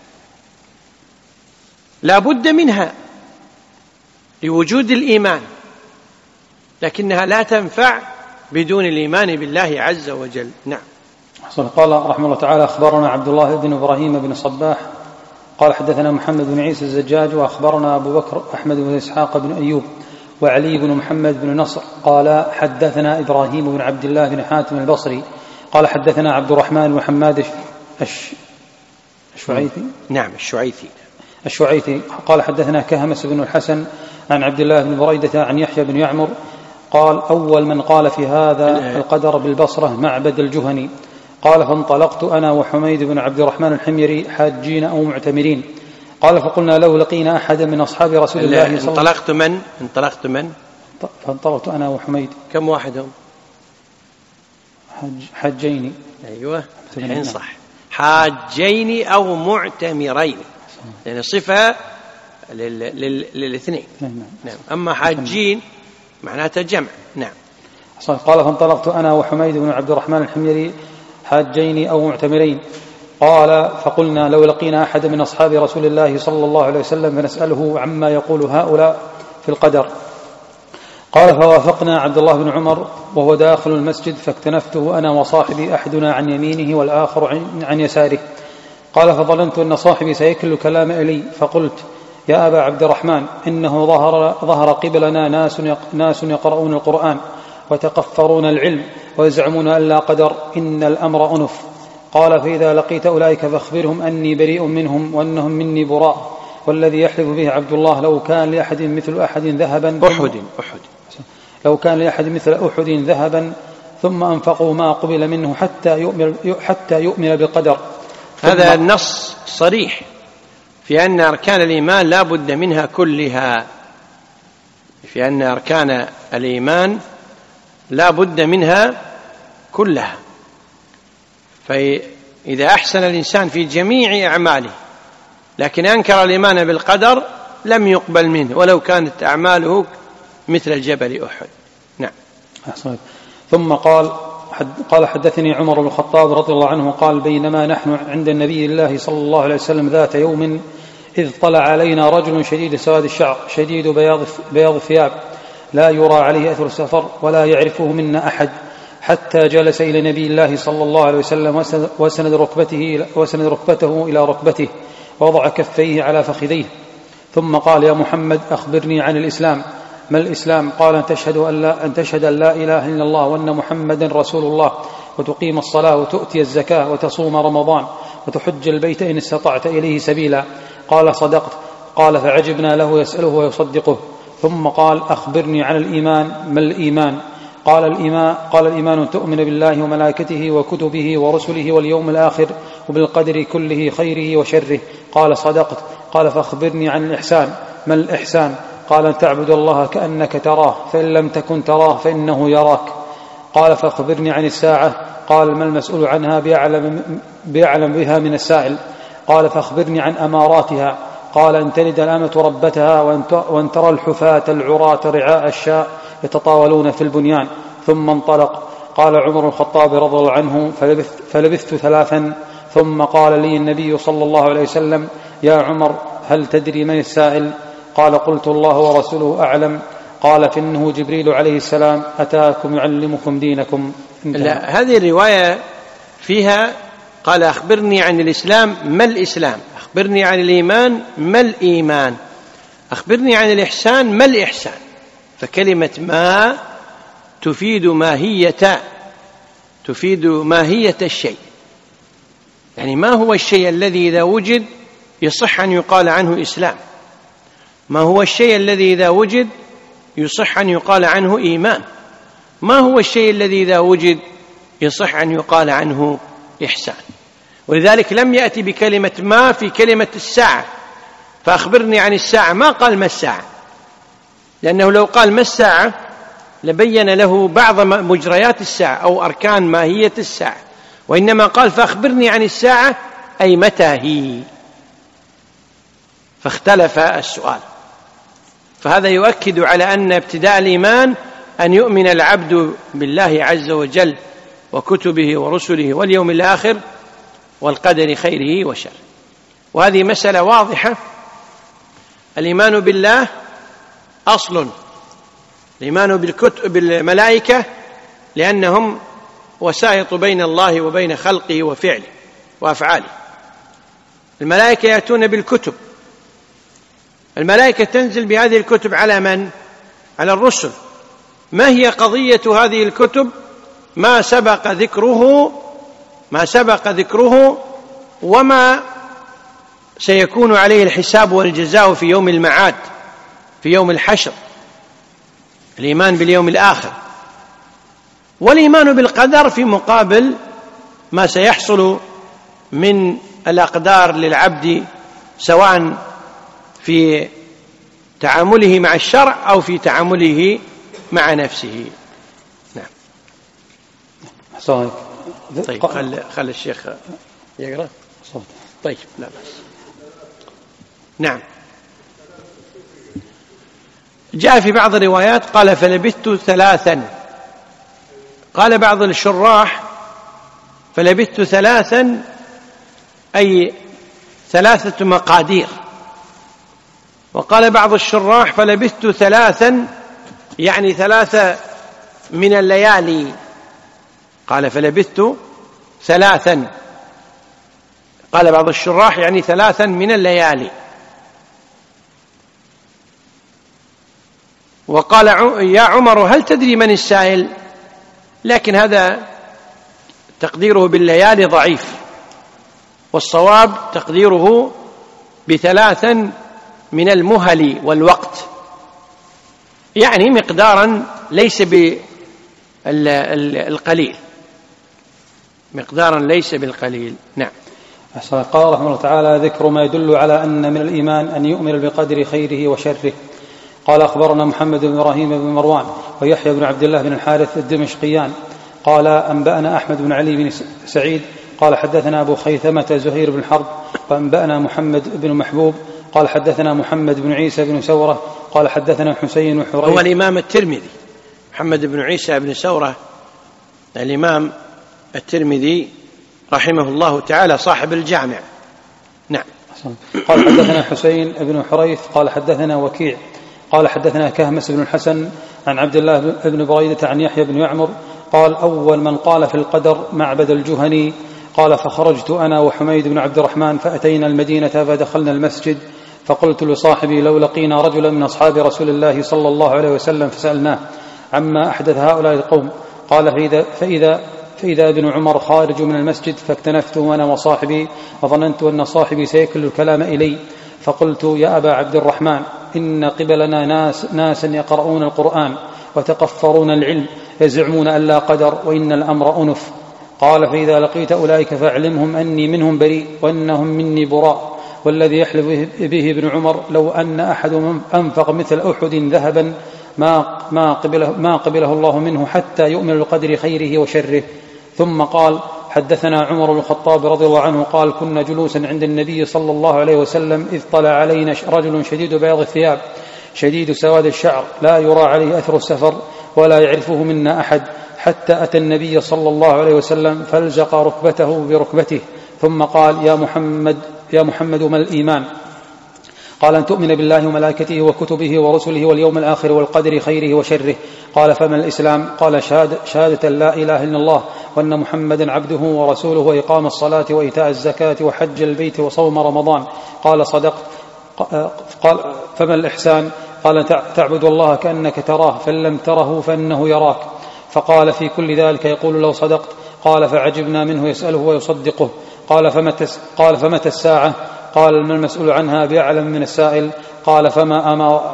لا بد منها لوجود الإيمان، لكنها لا تنفع بدون الإيمان بالله عز وجل. نعم. قال رحمه الله تعالى: أخبرنا عبد الله بن إبراهيم بن الصباح قال حدثنا محمد بن عيسى الزجاج وأخبرنا أبو بكر أحمد بن إسحاق بن أيوب وعلي بن محمد بن نصر قال حدثنا إبراهيم بن عبد الله بن حاتم البصري قال حدثنا عبد الرحمن بن حماد الشعيثي. نعم الشعيثي قال حدثنا كهمس بن الحسن عن عبد الله بن بريدة عن يحيى بن يعمر قال: أول من قال في هذا القدر بالبصرة معبد الجهني. قال: فانطلقت أنا وحميد بن عبد الرحمن الحميري حاجين أو معتمرين. قال: فقلنا لو لقينا أحدا من أصحاب رسول الله صلى الله عليه وسلم. انطلقت من؟ فانطلقت أنا وحميد. كم واحدهم؟ حاجين. أيوة الحين صح، حاجين أو معتمرين، يعني صفة للاثنين. نعم. أما حاجين معناته جمع. نعم. قال: فانطلقت أنا وحميد بن عبد الرحمن الحميري حاجين أو معتمرين. قال: فقلنا لو لقينا أحد من أصحاب رسول الله صلى الله عليه وسلم فنسأله عما يقول هؤلاء في القدر. قال: فوافقنا عبد الله بن عمر وهو داخل المسجد فاكتنفته أنا وصاحبي أحدنا عن يمينه والآخر عن يساره. قال: فظننت أن صاحبي سيكل كلام إلي فقلت: يا أبا عبد الرحمن إنه ظهر قبلنا ناس يقرؤون القرآن ويتقفرون العلم ويزعمون أن لا قدر، إن الأمر أنف. قال: فإذا لقيت أولئك فاخبرهم أني بريء منهم وأنهم مني براء. والذي يحلف به عبد الله لو كان لأحد مثل أحد ذهبا لو كان لأحد مثل أحد ذهبا ثم أنفقوا ما قبل منه حتى يؤمن بالقدر. هذا النص صريح في أن أركان الإيمان لا بد منها كلها، في أن أركان الإيمان لا بد منها كلها. فإذا أحسن الإنسان في جميع أعماله لكن أنكر الإيمان بالقدر لم يقبل منه ولو كانت أعماله مثل جبل أحد. نعم. أحسنت. ثم قال حدثني عمر بن الخطاب رضي الله عنه قال: بينما نحن عند النبي الله صلى الله عليه وسلم ذات يوم إذ طلع علينا رجل شديد سواد الشعر شديد بياض الثياب لا يرى عليه أثر السفر ولا يعرفه منا أحد، حتى جلس إلى نبي الله صلى الله عليه وسلم وسند ركبته إلى ركبته ووضع كفيه على فخذيه، ثم قال: يا محمد أخبرني عن الإسلام. ما الإسلام؟ قال: أن تشهد أن لا إله إلا الله وأن محمدا رسول الله، وتقيم الصلاة وتؤتي الزكاة وتصوم رمضان وتحج البيت إن استطعت إليه سبيلا. قال: صدقت. قال: فعجبنا له يسأله ويصدقه. ثم قال: أخبرني عن الإيمان. ما الإيمان؟ قال: الإيمان أن تؤمن بالله وملائكته وكتبه ورسله واليوم الآخر وبالقدر كله خيره وشره. قال: صدقت. قال: فأخبرني عن الإحسان. ما الإحسان؟ قال: أن تعبد الله كأنك تراه فإن لم تكن تراه فإنه يراك. قال: فأخبرني عن الساعة. قال: ما المسؤول عنها بأعلم بها من السائل. قال: فأخبرني عن أماراتها. قال: أن تلد الأمة ربتها وأن ترى الحفاة العراة رعاء الشاء يتطاولون في البنيان. ثم انطلق. قال عمر بن الخطاب رضي الله عنه: فلبثت 3 ثم قال لي النبي صلى الله عليه وسلم: يا عمر هل تدري من السائل؟ قال: قلت: الله ورسوله أعلم. قال: فإنه جبريل عليه السلام أتاكم يعلمكم دينكم. لا، هذه الرواية فيها قال: أخبرني عن الإسلام. ما الإسلام؟ أخبرني عن الإيمان. ما الإيمان؟ أخبرني عن الإحسان. ما الإحسان؟ فكلمة ما تفيد ماهية الشيء، يعني ما هو الشيء الذي إذا وجد يصح أن يقال عنه إسلام، ما هو الشيء الذي إذا وجد يصح أن يقال عنه إيمان، ما هو الشيء الذي إذا وجد يصح أن يقال عنه إحسان. ولذلك لم يأتي بكلمة ما في كلمة الساعة، فأخبرني عن الساعة، ما قال ما الساعة، لأنه لو قال ما الساعة لبين له بعض مجريات الساعة أو أركان ماهية الساعة، وإنما قال: فأخبرني عن الساعة، أي متى هي، فاختلف السؤال. فهذا يؤكد على أن ابتداء الإيمان أن يؤمن العبد بالله عز وجل وكتبه ورسله واليوم الآخر والقدر خيره وشره. وهذه مسألة واضحة. الإيمان بالله أصل، الإيمان بالملائكة لأنهم وسائط بين الله وبين خلقه وفعله وأفعاله. الملائكة يأتون بالكتب، الملائكة تنزل بهذه الكتب على من؟ على الرسل. ما هي قضية هذه الكتب؟ ما سبق ذكره وما سيكون عليه الحساب والجزاء في يوم المعاد، في يوم الحشر، الإيمان باليوم الآخر. والإيمان بالقدر في مقابل ما سيحصل من الأقدار للعبد، سواء في تعامله مع الشرع أو في تعامله مع نفسه. نعم. طيب، خل الشيخ يقرأ. طيب، لا بأس. نعم. جاء في بعض الروايات قال: فلبثت 3. قال بعض الشراح: فلبثت 3 أي 3 مقادير. وقال بعض الشراح: فلبثت 3 يعني 3 من الليالي. قال: فلبثت 3. قال بعض الشراح يعني 3 من الليالي. وقال يا عمر هل تدري من السائل؟ لكن هذا تقديره بالليالي ضعيف، والصواب تقديره ب3 من المهل والوقت، يعني مقدارا ليس بالقليل، مقدارا ليس بالقليل. نعم. قال رحمه الله تعالى: ذكر ما يدل على أن من الإيمان أن يؤمن بقدر خيره وشره. قال: أخبرنا محمد بن إبراهيم بن مروان ويحيى بن عبد الله بن الحارث الدمشقيان قال: أنبأنا أحمد بن علي بن سعيد قال: حدثنا أبو خيثمة زهير بن حرب وأنبأنا محمد بن محبوب قال: حدثنا محمد بن عيسى بن سورة قال: حدثنا حسين وحريث. هو الإمام الترمذي محمد بن عيسى بن سورة، الإمام الترمذي رحمه الله تعالى صاحب الجامع. نعم. قال: حدثنا حسين بن حريث قال: حدثنا وكيع قال: حدثنا كهمس بن الحسن عن عبد الله بن بريدة عن يحيى بن يعمر قال: أول من قال في القدر معبد الجهني قال: فخرجت أنا وحميد بن عبد الرحمن فأتينا المدينة فدخلنا المسجد فقلت لصاحبي: لو لقينا رجلا من أصحاب رسول الله صلى الله عليه وسلم فسألناه عما أحدث هؤلاء القوم. قال: فإذا ابن عمر خارج من المسجد فاكتنفته أنا وصاحبي وظننت أن صاحبي سيكل الكلام إلي، فقلت: يا أبا عبد الرحمن، إن قبلنا ناسا يقرؤون القرآن وتقفرون العلم يزعمون أن لا قدر وإن الأمر أنف. قال: فإذا لقيت أولئك فاعلمهم أني منهم بريء وأنهم مني براء، والذي يحلف به ابن عمر لو أن أحد أنفق مثل أحد ذهبا ما قبله الله منه حتى يؤمن بقدر خيره وشره. ثم قال: حدثنا عمر بن الخطاب رضي الله عنه قال: كنا جلوسا عند النبي صلى الله عليه وسلم إذ طلع علينا رجل شديد بياض الثياب شديد سواد الشعر لا يرى عليه أثر السفر ولا يعرفه منا أحد، حتى أتى النبي صلى الله عليه وسلم فالزق ركبته بركبته ثم قال: يا محمد ما الإيمان؟ قال: أن تؤمن بالله وملائكته وكتبه ورسله واليوم الآخر والقدر خيره وشره. قال: فما الإسلام؟ قال: شهادة لا إله إلا الله وأن محمدا عبده ورسوله وإقام الصلاة وإيتاء الزكاة وحج البيت وصوم رمضان. قال: صدقت. قال: فما الإحسان؟ قال: تعبد الله كأنك تراه فإن لم تره فإنه يراك. فقال: في كل ذلك يقول له صدقت. قال: فعجبنا منه يسأله ويصدقه. قال: فمتى الساعة؟ قال: ما المسؤول عنها بأعلم من السائل. قال: فما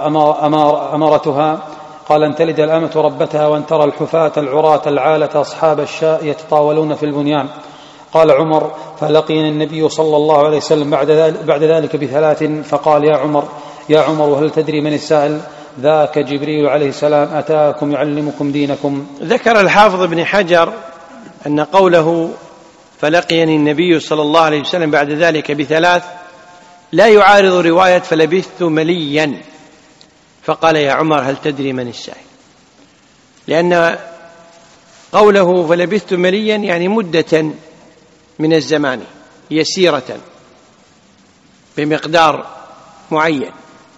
أمرتها؟ قال: أن تلد الأمة ربتها وأن ترى الحفاة العراة العالة أصحاب الشاء يتطاولون في البنيان. قال عمر: فلقيني النبي صلى الله عليه وسلم بعد ذلك ب3 فقال: يا عمر هل تدري من السائل؟ ذاك جبريل عليه السلام أتاكم يعلمكم دينكم. ذكر الحافظ ابن حجر أن قوله فلقيني النبي صلى الله عليه وسلم بعد ذلك ب3 لا يعارض رواية فلبثت مليا فقال: يا عمر هل تدري من السائل؟ لأن قوله فلبثت مليا يعني مدة من الزمان يسيرة بمقدار معين.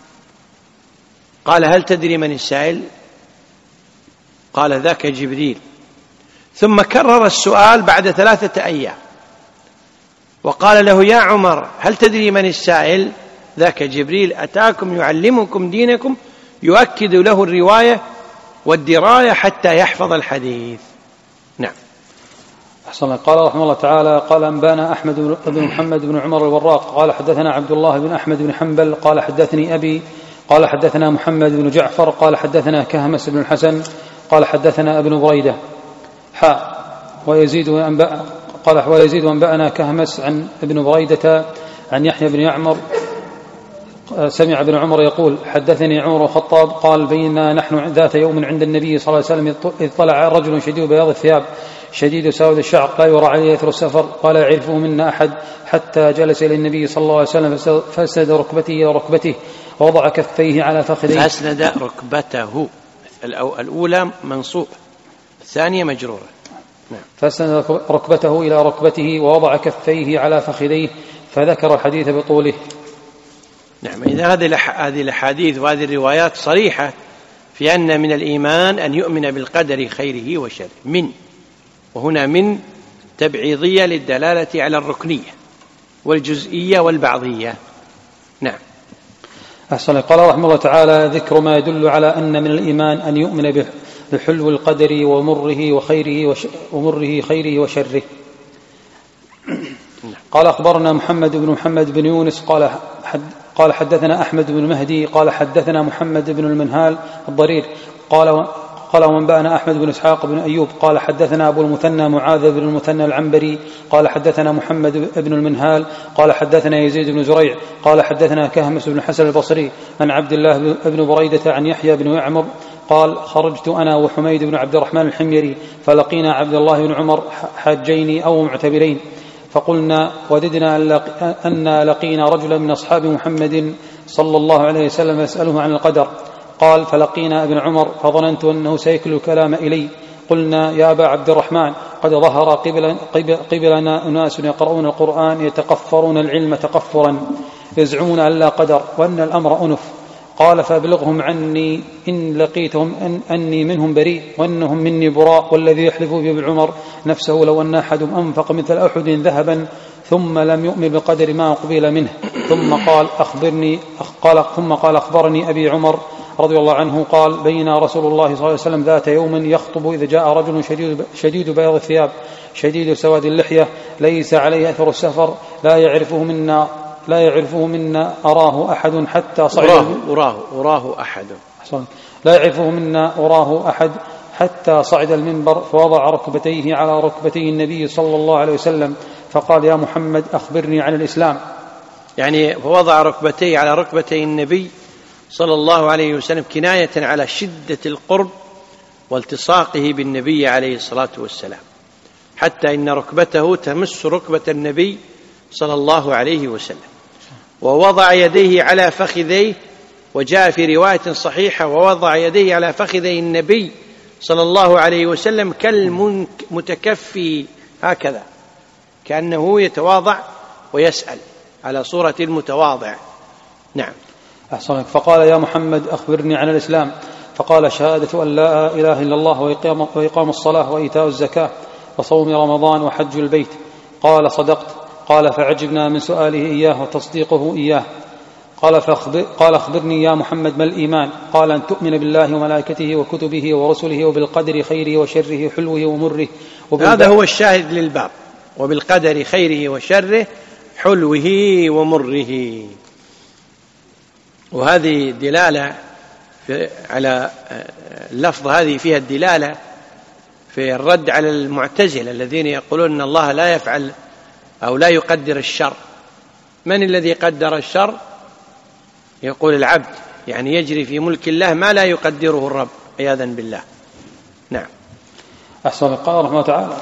قال: هل تدري من السائل؟ قال: ذاك جبريل. ثم كرر السؤال بعد 3 أيام وقال له: يا عمر هل تدري من السائل؟ ذاك جبريل أتاكم يعلمكم دينكم، يؤكد له الرواية والدراية حتى يحفظ الحديث. نعم. أحسن. قال رحمه الله تعالى: قال: أنبانا أحمد بن محمد بن عمر الوراق قال: حدثنا عبد الله بن أحمد بن حنبل قال: حدثني أبي قال: حدثنا محمد بن جعفر قال: حدثنا كهمس بن الحسن قال: حدثنا ابن بريدة ويزيد أنبأنا كهمس عن ابن بريدة عن يحيى بن يعمر سمع ابن عمر يقول: حدثني عمر الخطاب قال: بيننا نحن ذات يوم عند النبي صلى الله عليه وسلم إذ طلع رجل شديد بياض الثياب شديد سواد الشعر لا يرى عليه أثر السفر ولا يعرفه منا أحد، حتى جلس إلى النبي صلى الله عليه وسلم فأسند ركبته إلى ركبته ووضع كفيه على فخذيه. فأسند ركبته، الأولى منصوب الثانية مجرورة. نعم. فأسند ركبته إلى ركبته ووضع كفيه على فخذيه، فذكر الحديث بطوله. نعم. إذا هذه الأحاديث وهذه الروايات صريحة في أن من الإيمان أن يؤمن بالقدر خيره وشره. وهنا من تبعيضية للدلالة على الركنية والجزئية والبعضية. نعم. أحسن. قال رحمه الله تعالى: ذكر ما يدل على أن من الإيمان أن يؤمن بحلو القدر ومره خيره وشره. قال أخبرنا محمد بن يونس قال حدثنا أحمد بن مهدي قال حدثنا محمد بن المنهال الضرير قال وانبأنا أحمد بن إسحاق بن أيوب قال حدثنا أبو المثنى معاذ بن المثنى العنبري قال حدثنا محمد بن المنهال قال حدثنا يزيد بن زريع قال حدثنا كهمس بن حسن البصري عن عبد الله بن بريدة عن يحيى بن يعمر قال: خرجت أنا وحميد بن عبد الرحمن الحميري فلقينا عبد الله بن عمر حاجين أو معتبرين، فقلنا: وددنا أن لقينا رجلا من أصحاب محمد صلى الله عليه وسلم يسأله عن القدر. قال: فلقينا ابن عمر فظننت أنه سيكل الكلام إلي. قلنا: يا أبا عبد الرحمن، قد ظهر قبلنا أناس يقرؤون القرآن يتقفرون العلم تقفرا، يزعمون أن لا قدر وأن الأمر أنف. قال: فابلغهم عني إن لقيتهم أني منهم بريء وأنهم مني براء، والذي يحلف بابن عمر نفسه لو أن أحدهم أنفق مثل أحد ذهبا ثم لم يؤمن بقدر ما قبل منه. ثم قال: أخبرني أبي عمر رضي الله عنه قال: بينا رسول الله صلى الله عليه وسلم ذات يوم يخطب إذ جاء رجل شديد بياض الثياب شديد سواد اللحية ليس عليه أثر السفر لا يعرفه منا أراه أحد حتى صعد لا يعرفه منا أراه أحد حتى صعد المنبر، فوضع ركبتيه على ركبتي النبي صلى الله عليه وسلم فقال: يا محمد أخبرني عن الإسلام. يعني فوضع ركبتيه على ركبتي النبي صلى الله عليه وسلم كناية على شدة القرب والتصاقه بالنبي عليه الصلاة والسلام، حتى إن ركبته تمس ركبة النبي صلى الله عليه وسلم، ووضع يديه على فخذيه، وجاء في رواية صحيحة: ووضع يديه على فخذي النبي صلى الله عليه وسلم كالمتكفي، هكذا كأنه يتواضع ويسأل على صورة المتواضع. نعم. أحسنك. فقال: يا محمد أخبرني عن الإسلام. فقال: شهادة أن لا إله إلا الله وإقام الصلاة وإيتاء الزكاة وصوم رمضان وحج البيت. قال: صدقت. قال: فعجبنا من سؤاله إياه وتصديقه إياه. قال: أخبرني يا محمد ما الإيمان؟ قال: أن تؤمن بالله وملائكته وكتبه ورسله وبالقدر خيره وشره حلوه ومره. هذا هو الشاهد للباب: وبالقدر خيره وشره حلوه ومره. وهذه دلالة على اللفظ، هذه فيها الدلالة في الرد على المعتزلة الذين يقولون أن الله لا يفعل أو لا يقدر الشر. من الذي قدر الشر؟ يقول العبد، يعني يجري في ملك الله ما لا يقدره الرب عياذا بالله. نعم. أحسن. قال رحمه تعالى: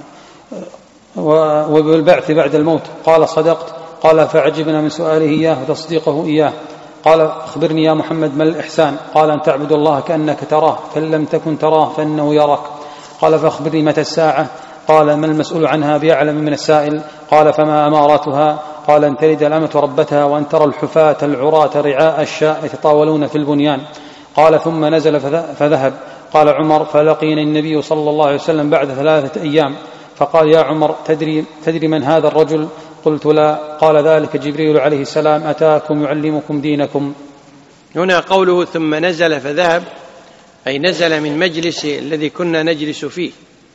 وبالبعث بعد الموت. قال: صدقت. قال: فعجبنا من سؤاله إياه وتصديقه إياه. قال: أخبرني يا محمد ما الإحسان؟ قال: أن تعبد الله كأنك تراه فإن لم تكن تراه فإنه يراك. قال: فأخبرني متى الساعة؟ قال: ما المسؤول عنها بأعلم من السائل. قال: فما أماراتها؟ قال: أن تلد الأمة ربتها وأن ترى الحفاة العراة رعاء الشاء يتطاولون في البنيان. قال: ثم نزل فذهب. قال عمر: فلقيني النبي صلى الله عليه وسلم بعد 3 أيام فقال: يا عمر، تدري من هذا الرجل؟ قلت: لا. قال: ذلك جبريل عليه السلام أتاكم يعلمكم دينكم. هنا قوله ثم نزل فذهب، أي نزل من مجلس الذي كنا نجلس فيه،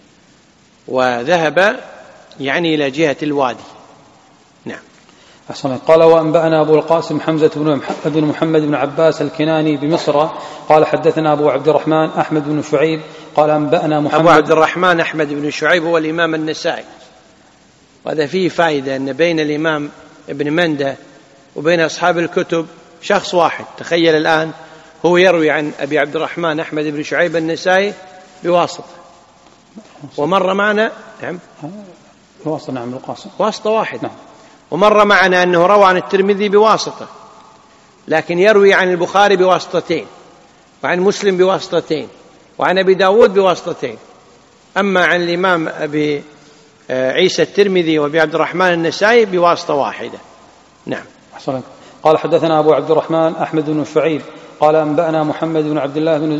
وذهب يعني إلى جهة الوادي. نعم. أحسن. قال: وأنبأنا أبو القاسم حمزة بن محمد بن عباس الكناني بمصر قال: حدثنا أبو عبد الرحمن أحمد بن شعيب قال: أنبأنا محمد. أبو عبد الرحمن أحمد بن شعيب هو الإمام النسائي، وهذا فيه فائدة أن بين الإمام ابن مندة وبين أصحاب الكتب شخص واحد. تخيل الآن هو يروي عن أبي عبد الرحمن أحمد بن شعيب النسائي بواسطة، ومر معنا واسطة واحد. ومر معنا أنه روى عن الترمذي بواسطة، لكن يروي عن البخاري بواسطتين، وعن مسلم بواسطتين، وعن أبي داود بواسطتين. أما عن الإمام أبي عيسى الترمذي وأبي عبد الرحمن النسائي بواسطة واحدة. نعم. أحسنك. قال: حدثنا أبو عبد الرحمن أحمد بن شعيب قال: أنبأنا محمد بن عبد الله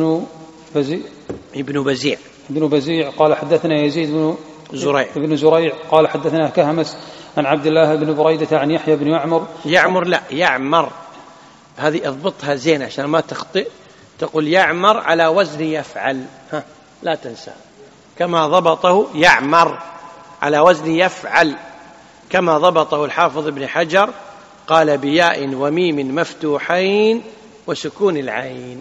بن بزيع قال: حدثنا يزيد بن زريع قال: حدثنا كهمس عن عبد الله بن بريدة عن يحيى بن يعمر. هذه اضبطها زين عشان ما تخطئ، تقول يعمر على وزن يفعل، لا تنسى، كما ضبطه يعمر على وزن يفعل، كما ضبطه الحافظ ابن حجر، قال بياء وميم مفتوحين وسكون العين.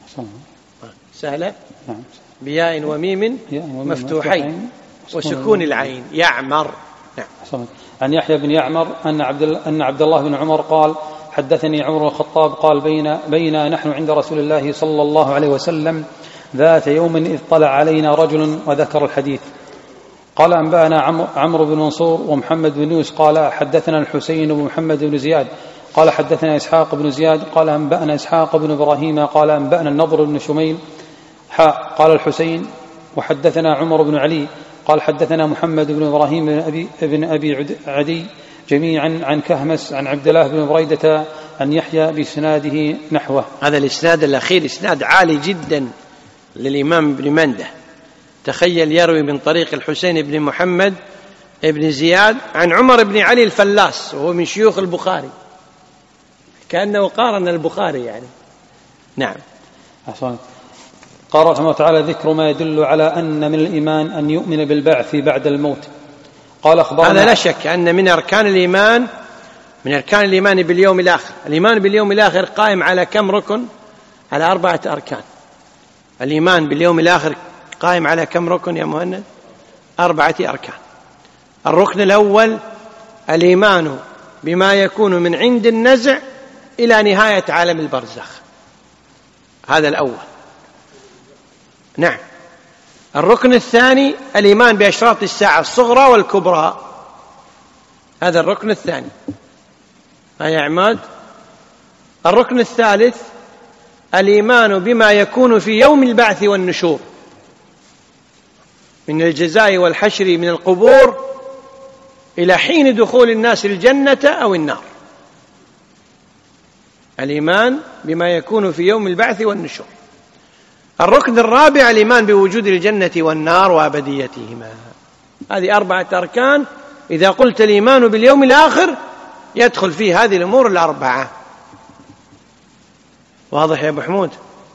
سهلة؟ بياء وميم مفتوحين وسكون العين، يعمر. نعم. عن يحيى بن يعمر أن عبد الله بن عمر قال حدثني عمر الخطاب قال بين نحن عند رسول الله صلى الله عليه وسلم ذات يوم إذ طلع علينا رجل وذكر الحديث. قال أنبأنا عمرو بن منصور ومحمد بن يونس قال حدثنا الحسين بن محمد بن زياد قال حدثنا إسحاق بن زياد قال أنبأنا إسحاق بن إبراهيم قال أنبأنا النضر بن شميل قال الحسين وحدثنا عمر بن علي قال حدثنا محمد بن إبراهيم بن أبي عدي جميعا عن كهمس عن عبد الله بن بريدة عن يحيى بإسناده نحوه. هذا الإسناد الأخير إسناد عالي جدا للإمام ابن منده. تخيل يروي من طريق الحسين بن محمد بن زياد عن عمر بن علي الفلاس وهو من شيوخ البخاري، كأنه قارن البخاري يعني. نعم. أحسن. قال رحمه الله تعالى ذكر ما يدل على أن من الإيمان أن يؤمن بالبعث بعد الموت. قال أخبرنا هذا لا شك أن من أركان الإيمان باليوم الآخر. الإيمان باليوم الآخر قائم على كم ركن؟ على 4 أركان. الإيمان باليوم الآخر قائم على كم ركن يا مهند؟ 4 أركان. الركن الأول الإيمان بما يكون من عند النزع إلى نهاية عالم البرزخ، هذا الأول. نعم. الركن الثاني الإيمان بأشراط الساعة الصغرى والكبرى، هذا الركن الثاني. يا عماد. الركن الثالث الإيمان بما يكون في يوم البعث والنشور من الجزاء والحشر من القبور إلى حين دخول الناس الجنة أو النار. الإيمان بما يكون في يوم البعث والنشور. الركن الرابع الإيمان بوجود الجنة والنار وأبديتهما. هذه 4 أركان. إذا قلت الإيمان باليوم الآخر يدخل فيه هذه الأمور 4. واضح يا أبو حمود؟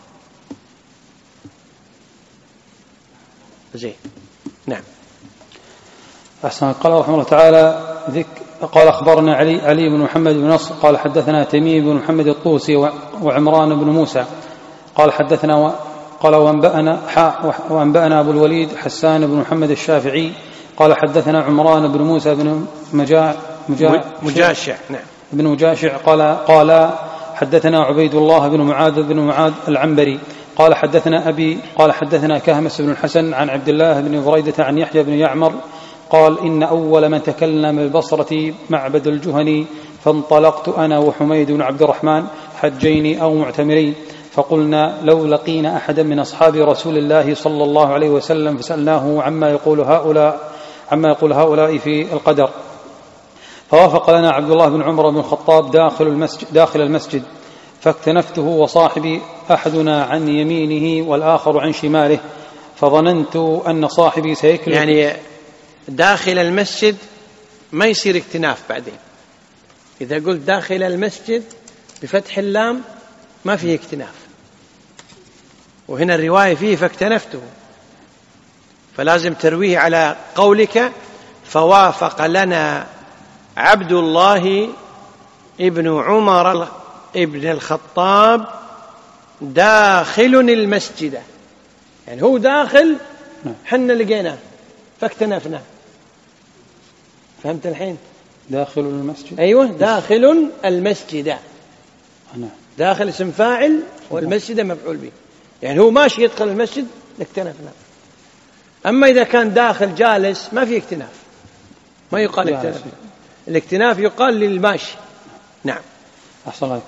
زين. نعم. أحسن. قال رحمه الله تعالى قال أخبرنا علي بن محمد بن نصر قال حدثنا تميم بن محمد الطوسي وعمران بن موسى قال حدثنا قال وأنبأنا أبو الوليد حسان بن محمد الشافعي قال حدثنا عمران بن موسى بن مجاشع. نعم. بن مجاشع قال حدثنا عبيد الله بن معاذ العنبري قال حدثنا أبي قال حدثنا كهمس بن الحسن عن عبد الله بن بريدة عن يحيى بن يعمر قال إن أول من تكلم بالبصرة معبد الجهني فانطلقت أنا وحميد بن عبد الرحمن حجين أو معتمرين فقلنا لو لقينا أحدا من أصحاب رسول الله صلى الله عليه وسلم فسألناه عما يقول هؤلاء في القدر. فوافق لنا عبد الله بن عمر بن الخطاب داخل المسجد فاكتنفته وصاحبي أحدنا عن يمينه والآخر عن شماله فظننت أن صاحبي سيكل. يعني داخل المسجد ما يصير اكتناف بعدين. إذا قلت داخل المسجد بفتح اللام ما فيه اكتناف، وهنا الرواية فيه فاكتنفته، فلازم ترويه على قولك فوافق لنا عبد الله ابن عمر ابن الخطاب داخل المسجد، يعني هو داخل حنا لقيناه فاكتنفنا. فهمت الحين؟ داخل المسجد. أيوة داخل المسجد. داخل اسم فاعل والمسجد مفعول به، يعني هو ماشي يدخل المسجد اكتنفنا. أما إذا كان داخل جالس ما في اكتناف، ما يقال اكتناف. الاكتناف يقال للماشي. نعم. أحسن الله.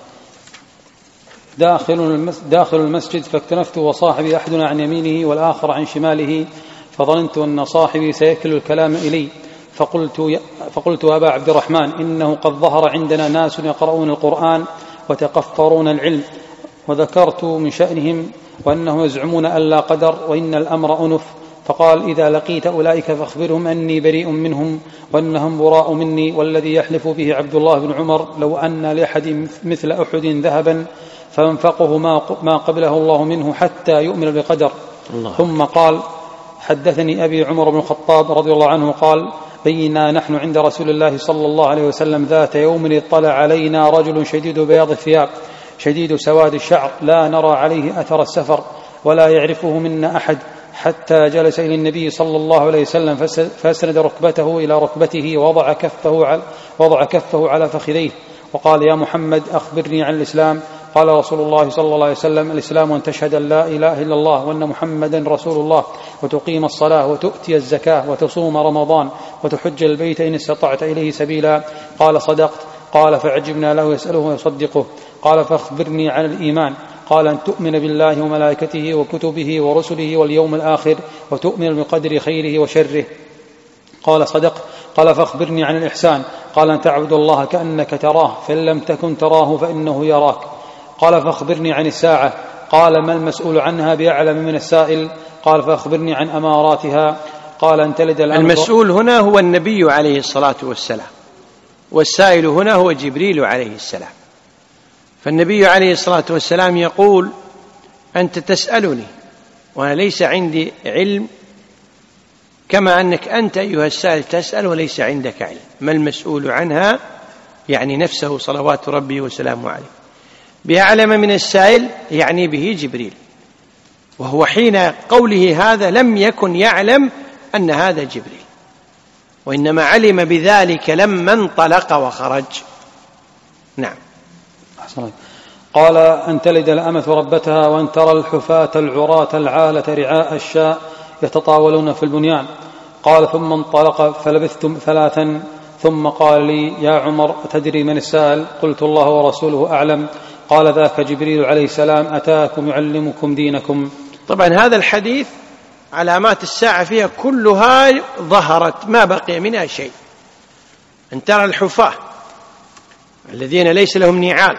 داخل المسجد فاكتنفت وصاحبي أحدنا عن يمينه والآخر عن شماله فظننت أن صاحبي سيكل الكلام إلي فقلت أبا عبد الرحمن إنه قد ظهر عندنا ناس يقرؤون القرآن وتقفرون العلم، وذكرت من شأنهم وأنه يزعمون أن لا قدر وإن الأمر أنف، فقال: إذا لقيت أولئك فاخبرهم أني بريء منهم وأنهم براء مني، والذي يحلف به عبد الله بن عمر لو أن لأحد مثل أحد ذهبا فانفقه ما قبله الله منه حتى يؤمن بقدر. ثم قال: حدثني أبي عمر بن الخطاب رضي الله عنه قال: بينا نحن عند رسول الله صلى الله عليه وسلم ذات يوم اطلع علينا رجل شديد بياض الثياب شديد سواد الشعر لا نرى عليه أثر السفر ولا يعرفه منا أحد، حتى جلس إلى النبي صلى الله عليه وسلم فأسند ركبته إلى ركبته ووضع كفه على فخذيه وقال: يا محمد أخبرني عن الإسلام. قال رسول الله صلى الله عليه وسلم: الإسلام أن تشهد أن لا إله إلا الله وأن محمدا رسول الله وتقيم الصلاة وتؤتي الزكاة وتصوم رمضان وتحج البيت إن استطعت إليه سبيلا. قال: صدقت. قال: فعجبنا له يسأله ويصدقه. قال: فاخبرني عن الإيمان. قال: أن تؤمن بالله وملائكته وكتبه ورسله واليوم الآخر وتؤمن بقدر خيره وشره. قال: صدقت. قال: فاخبرني عن الإحسان. قال: أن تعبد الله كأنك تراه فإن لم تكن تراه فإنه يراك. قال: فاخبرني عن الساعة. قال: ما المسؤول عنها بأعلم من السائل. قال: فاخبرني عن أماراتها. قال: أن تلد المسؤول هنا هو النبي عليه الصلاة والسلام، والسائل هنا هو جبريل عليه السلام. فالنبي عليه الصلاة والسلام يقول: أنت تسألني وأنا ليس عندي علم، كما أنك أنت أيها السائل تسأل وليس عندك علم. ما المسؤول عنها يعني نفسه صلوات ربي وسلامه عليه، بأعلم من السائل يعني به جبريل، وهو حين قوله هذا لم يكن يعلم أن هذا جبريل، وإنما علم بذلك لما انطلق وخرج. نعم. قال: أن تلد الأمة ربتها وأن ترى الحفاة العراة العالة رعاء الشاء يتطاولون في البنيان. قال: ثم انطلق فلبثت 3 ثم قال لي: يا عمر أتدري من السائل؟ قلت: الله ورسوله أعلم. قال: ذاك جبريل عليه السلام أتاكم يعلمكم دينكم. طبعا هذا الحديث علامات الساعة فيها كلها ظهرت، ما بقي منها شيء. أن ترى الحفاة الذين ليس لهم نعال،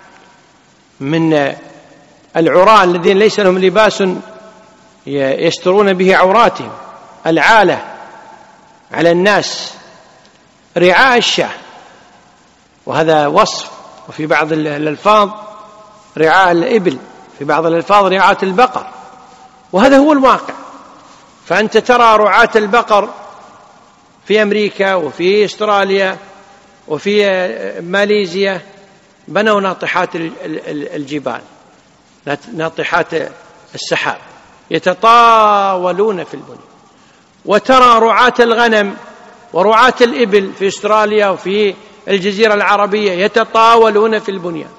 من العراة الذين ليس لهم لباس يسترون به عوراتهم، العالة على الناس، رعاء الشاة، وهذا وصف. وفي بعض الألفاظ رعاء الإبل، في بعض الألفاظ رعاة البقر، وهذا هو الواقع. فأنت ترى رعاة البقر في أمريكا وفي أستراليا وفي ماليزيا بنوا ناطحات الجبال، ناطحات السحاب، يتطاولون في البنيان. وترى رعاة الغنم ورعاة الإبل في أستراليا وفي الجزيرة العربية يتطاولون في البنيان.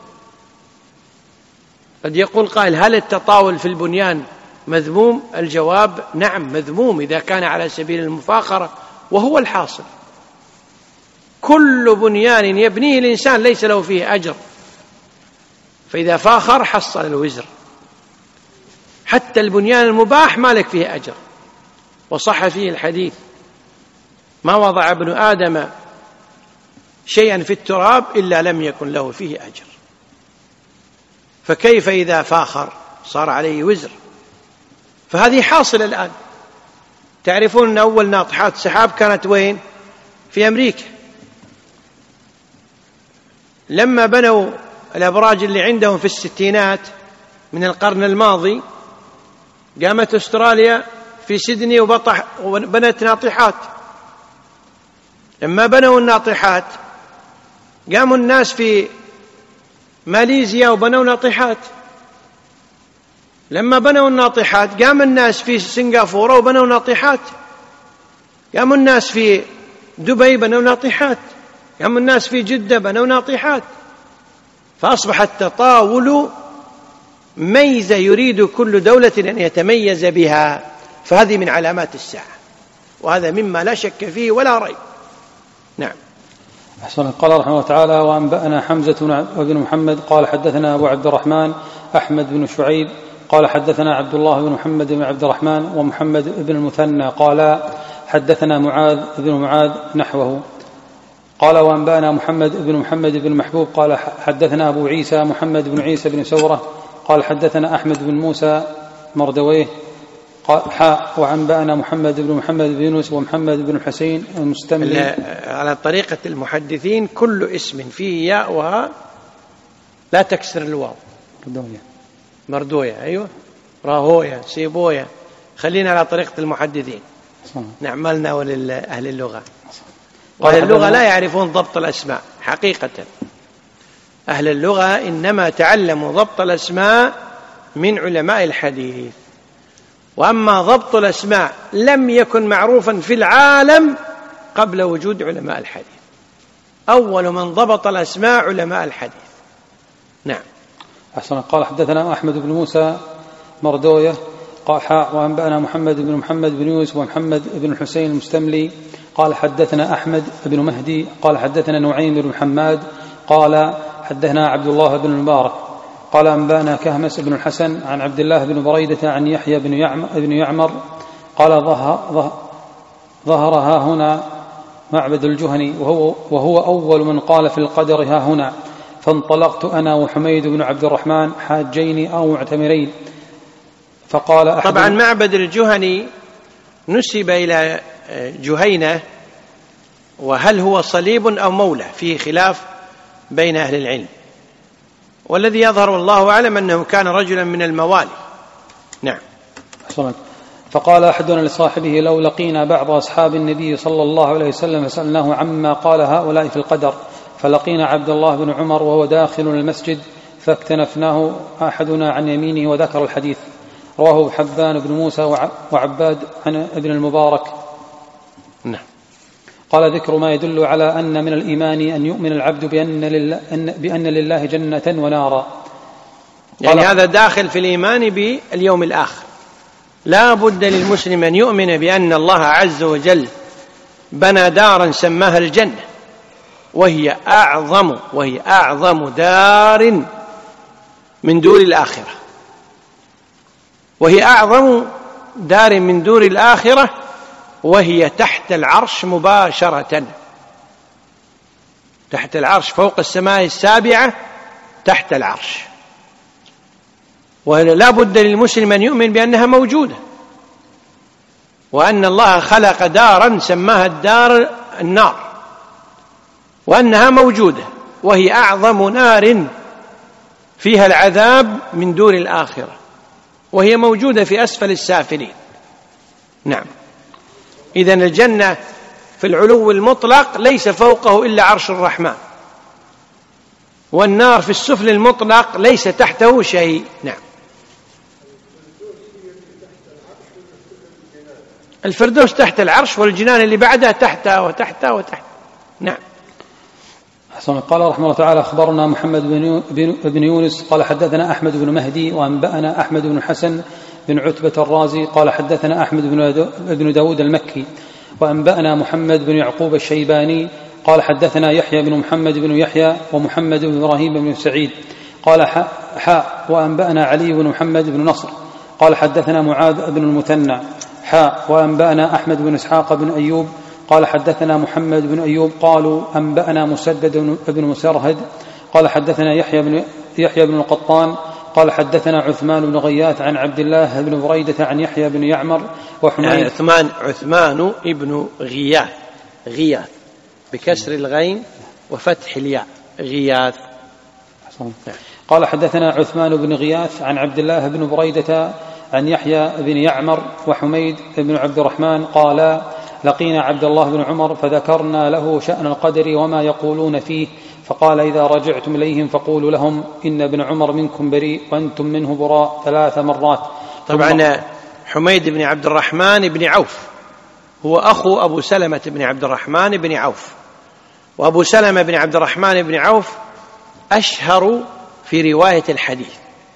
قد يقول قائل: هل التطاول في البنيان مذموم؟ الجواب: نعم مذموم إذا كان على سبيل المفاخرة، وهو الحاصل. كل بنيان يبنيه الإنسان ليس له فيه أجر، فإذا فاخر حصل الوزر. حتى البنيان المباح ما لك فيه أجر، وصح فيه الحديث: ما وضع ابن آدم شيئا في التراب إلا لم يكن له فيه أجر. فكيف إذا فاخر صار عليه وزر؟ فهذه حاصل الآن. تعرفون أن أول ناطحات سحاب كانت وين؟ في أمريكا. لما بنوا الأبراج اللي عندهم في الستينات من القرن الماضي، قامت أستراليا في سيدني وبنت ناطحات. لما بنوا الناطحات قاموا الناس في ماليزيا وبنوا ناطحات. لما بنوا الناطحات قام الناس في سنغافورة وبنوا ناطحات. قاموا الناس في دبي بنوا ناطحات. قاموا الناس في جدة بنوا ناطحات. فأصبح التطاول ميزة يريد كل دولة أن يتميز بها، فهذه من علامات الساعة، وهذا مما لا شك فيه ولا ريب. نعم. أحسن. قال رحمه الله تعالى: وأنبأنا حمزة بن محمد قال حدثنا أبو عبد الرحمن أحمد بن شعيب قال حدثنا عبد الله بن محمد بن عبد الرحمن ومحمد بن المثنى قال حدثنا معاذ بن معاذ نحوه. قال: وأنبأنا محمد بن محبوب قال حدثنا أبو عيسى محمد بن عيسى بن سورة قال حدثنا أحمد بن موسى مردويه وأنبأنا محمد بن يونس ومحمد بن الحسين المستملي. على طريقة المحدثين كل اسم فيه ياء وها لا تكسر الواو. مردوية أيوة، راهوية، سيبوية. خلينا على طريقة المحدثين نعملنا ولأهل اللغة. وأهل اللغة لا يعرفون ضبط الأسماء حقيقة. أهل اللغة إنما تعلموا ضبط الأسماء من علماء الحديث، وأما ضبط الأسماء لم يكن معروفا في العالم قبل وجود علماء الحديث. أول من ضبط الأسماء علماء الحديث. نعم. أحسن. قال حدثنا أحمد بن موسى مردوية قال وأنبأنا محمد بن يونس ومحمد بن الحسين المستملي قال حدثنا أحمد بن مهدي قال حدثنا نعيم بن حماد قال حدثنا عبد الله بن المبارك قال أنبأنا كهمس بن الحسن عن عبد الله بن بريدة عن يحيى بن يعمر قال ظهر ها هنا معبد الجهني وهو أول من قال في القدر ها هنا، فانطلقت أنا وحميد بن عبد الرحمن حاجين أو معتمرين فقال أحد. طبعا معبد الجهني نسب إلى جهينة، وهل هو صليب أو مولى فيه خلاف بين أهل العلم، والذي يظهر والله أعلم أنه كان رجلا من الموالي. نعم. فقال أحدنا لصاحبه لو لقينا بعض أصحاب النبي صلى الله عليه وسلم فسألناه عما قال هؤلاء في القدر، فلقينا عبد الله بن عمر وهو داخل المسجد فاكتنفناه أحدنا عن يمينه وذكر الحديث. رواه حبان بن موسى وعباد عن ابن المبارك. نعم. قال ذكر ما يدل على أن من الإيمان أن يؤمن العبد بأن لله جنة ونارا. يعني هذا داخل في الإيمان باليوم الآخر. لا بد للمسلم أن يؤمن بأن الله عز وجل بنى دارا سماها الجنة، وهي أعظم دار من دور الآخرة، وهي أعظم دار من دور الآخرة، وهي تحت العرش مباشرة، تحت العرش، فوق السماء السابعة تحت العرش. ولا بد للمسلم أن يؤمن بأنها موجودة، وأن الله خلق دارا سماها الدار النار، وأنها موجودة، وهي أعظم نار فيها العذاب من دور الآخرة، وهي موجودة في أسفل السافلين. نعم. إذن الجنة في العلو المطلق ليس فوقه إلا عرش الرحمن، والنار في السفل المطلق ليس تحته شيء. نعم. الفردوس تحت العرش، والجنان اللي بعدها تحتها وتحتها وتحت. نعم. قال رحمه الله تعالى أخبرنا محمد بن يونس قال حدثنا أحمد بن مهدي وأنبأنا أحمد بن حسن بن عتبة الرازي قال حدثنا أحمد بن داود المكي وأنبأنا محمد بن يعقوب الشيباني قال حدثنا يحيى بن محمد بن يحيى ومحمد بن إبراهيم بن سعيد قال وأنبأنا علي بن محمد بن نصر قال حدثنا معاذ بن المثنى وأنبأنا أحمد بن إسحاق بن أيوب قال حدثنا محمد بن أيوب قالوا أنبأنا مسدد بن مسرهد قال حدثنا يحيى بن القطان قال حدثنا عثمان بن غياث عن عبد الله بن بريدة عن يحيى بن يعمر وحميد. يعني عثمان ابن غياث بكسر الغين وفتح الياء، غياث. قال حدثنا عثمان بن غياث عن عبد الله بن بريدة عن يحيى بن يعمر وحميد بن عبد الرحمن قال لقينا عبد الله بن عمر فذكرنا له شأن القدر وما يقولون فيه، فقال إذا رجعتم إليهم فقولوا لهم إن ابن عمر منكم بريء وأنتم منه براء 3 مرات. طبعا حميد بن عبد الرحمن بن عوف هو أخو أبو سلمة بن عبد الرحمن بن عوف، وأبو سلمة بن عبد الرحمن بن عوف أشهر في رواية الحديث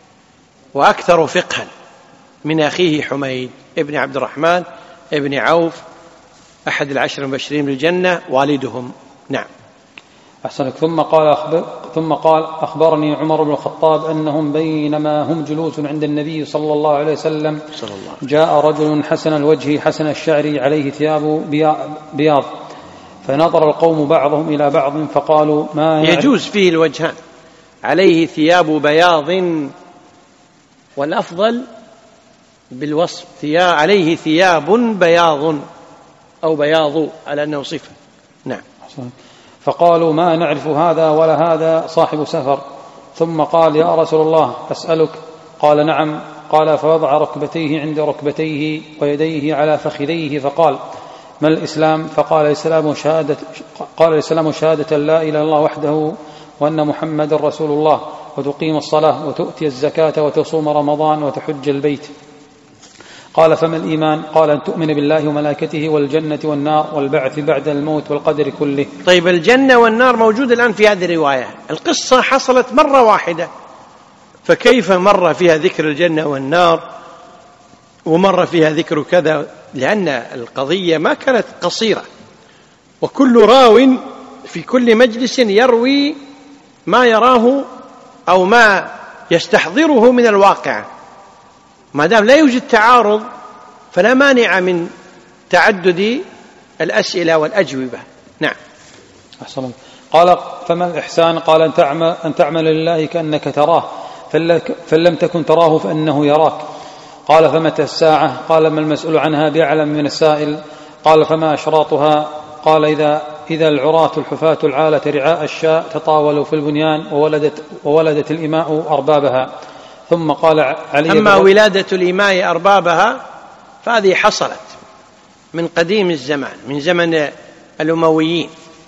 وأكثر فقها من أخيه حميد بن عبد الرحمن بن عوف أحد 10 المبشرين بالجنة والدهم. نعم. أحسنك. ثم قال أخبرني عمر بن الخطاب أنهم بينما هم جلوس عند النبي صلى الله عليه وسلم جاء رجل حسن الوجه حسن الشعر عليه ثياب بياض، فنظر القوم بعضهم إلى بعض فقالوا ما يجوز فيه الوجهان، عليه ثياب بياض، والأفضل بالوصف عليه ثياب بياض أو بياض على أنه صفة. نعم. فقالوا ما نعرف هذا ولا هذا صاحب سفر. ثم قال يا رسول الله أسألك؟ قال نعم. قال فوضع ركبتيه عند ركبتيه ويديه على فخذيه فقال ما الإسلام؟ قال الإسلام شهادة لا إله إلا الله وحده وأن محمد رسول الله وتقيم الصلاة وتؤتي الزكاة وتصوم رمضان وتحج البيت. قال فما الإيمان؟ قال أن تؤمن بالله وملائكته والجنة والنار والبعث بعد الموت والقدر كله. طيب الجنة والنار موجود الآن في هذه الرواية، القصة حصلت مرة واحدة، فكيف مرة فيها ذكر الجنة والنار ومرة فيها ذكر كذا؟ لأن القضية ما كانت قصيرة، وكل راو في كل مجلس يروي ما يراه أو ما يستحضره من الواقع. ما دام لا يوجد تعارض فلا مانع من تعدد الأسئلة والأجوبة. نعم. أحسن. قال فما الإحسان؟ قال أن تعمل لله كأنك تراه فإن لم تكن تراه فإنه يراك. قال فمتى الساعة؟ قال ما المسؤول عنها بأعلم من السائل. قال فما أشراطها؟ قال إذا العراة الحفاة العالة رعاء الشاء تطاولوا في البنيان وولدت الإماء أربابها. ثم قال علي أما ولادة الإماء أربابها فهذه حصلت من قديم الزمان، من زمن الأمويين،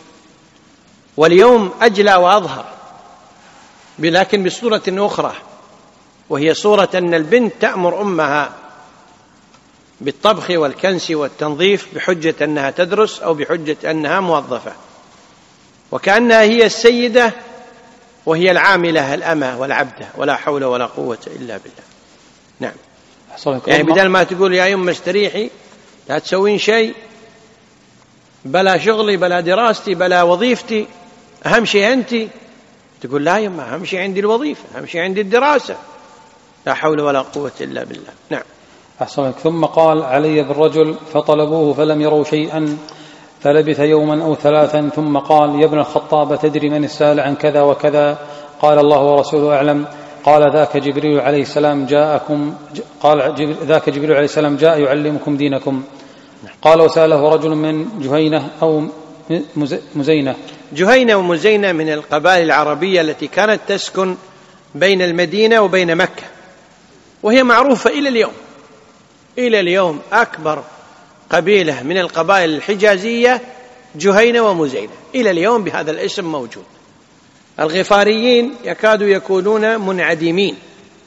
واليوم أجلى وأظهر، لكن بصورة أخرى، وهي صورة أن البنت تأمر أمها بالطبخ والكنس والتنظيف بحجة أنها تدرس أو بحجة أنها موظفة، وكأنها هي السيدة وهي العاملة الأمة والعبدة، ولا حول ولا قوة إلا بالله. نعم. يعني بدل ما تقول يا يوم استريحي لا تسوين شيء، بلا شغلي بلا دراستي بلا وظيفتي، أهم شيء أنت، تقول لا يما أهم شيء عندي الوظيفة، أهم شيء عندي الدراسة، لا حول ولا قوة إلا بالله. نعم. أحسنك. ثم قال علي بالرجل فطلبوه فلم يروا شيئا فلبث يوما أو ثلاثا ثم قال يا ابن الخطاب تدري من السائل عن كذا وكذا؟ قال الله ورسوله أعلم. قال ذاك جبريل عليه السلام جاء يعلمكم دينكم. قال وسأله رجل من جهينة أو مزينة. جهينة ومزينة من القبائل العربية التي كانت تسكن بين المدينة وبين مكة، وهي معروفة إلى اليوم أكبر قبيلة من القبائل الحجازية جهينة ومزينة، إلى اليوم بهذا الاسم موجود. الغفاريين يكادوا يكونون منعدمين،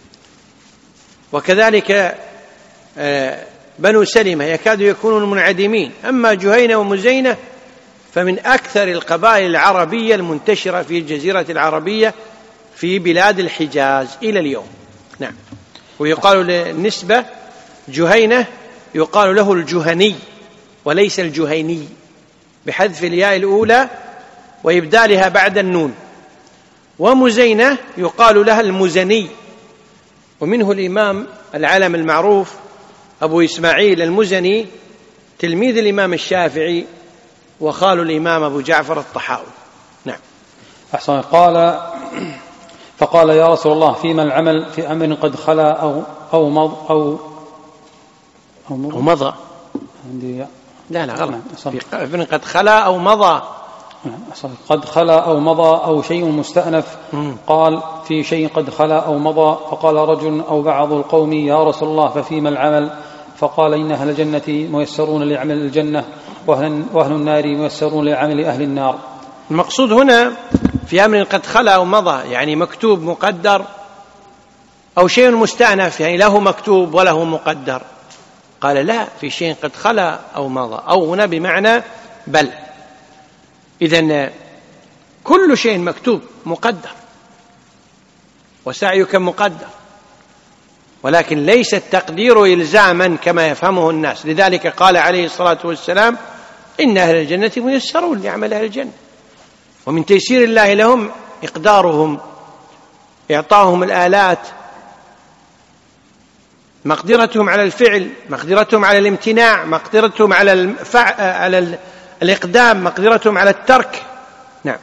وكذلك بنو سلمة يكادوا يكونون منعدمين. أما جهينة ومزينة فمن أكثر القبائل العربية المنتشرة في الجزيرة العربية في بلاد الحجاز إلى اليوم. نعم. ويقال للنسبة جهينة يقال له الجهني وليس الجهيني، بحذف الياء الأولى وإبدالها بعد النون. ومزينة يقال لها المزني، ومنه الإمام العلم المعروف أبو إسماعيل المزني تلميذ الإمام الشافعي وخال الإمام أبو جعفر الطحاوي. نعم. أحسن. فقال يا رسول الله فيما العمل في أمر قد خلا أو مضى. لا غلط، في أمر قد خلا أو مضى. قد خلا أو مضى أو شيء مستأنف. قال في شيء قد خلا أو مضى. فقال رجل أو بعض القوم يا رسول الله ففيما العمل؟ فقال إن أهل الجنة ميسرون لعمل الجنة وأهل النار ميسرون لعمل أهل النار. المقصود هنا في أمر قد خلا أو مضى يعني مكتوب مقدر، أو شيء مستأنف يعني له مكتوب وله مقدر. قال لا، في شيء قد خلا أو مضى، أو هنا بمعنى بل. إذن كل شيء مكتوب مقدر وسعيك مقدر، ولكن ليس التقدير إلزاما كما يفهمه الناس. لذلك قال عليه الصلاة والسلام إن أهل الجنة ميسرون لعمل أهل الجنة، ومن تيسير الله لهم إقدارهم، إعطاهم الآلات، مقدرتهم على الفعل، مقدرتهم على الامتناع، مقدرتهم على الإقدام، مقدرتهم على الترك. نعم.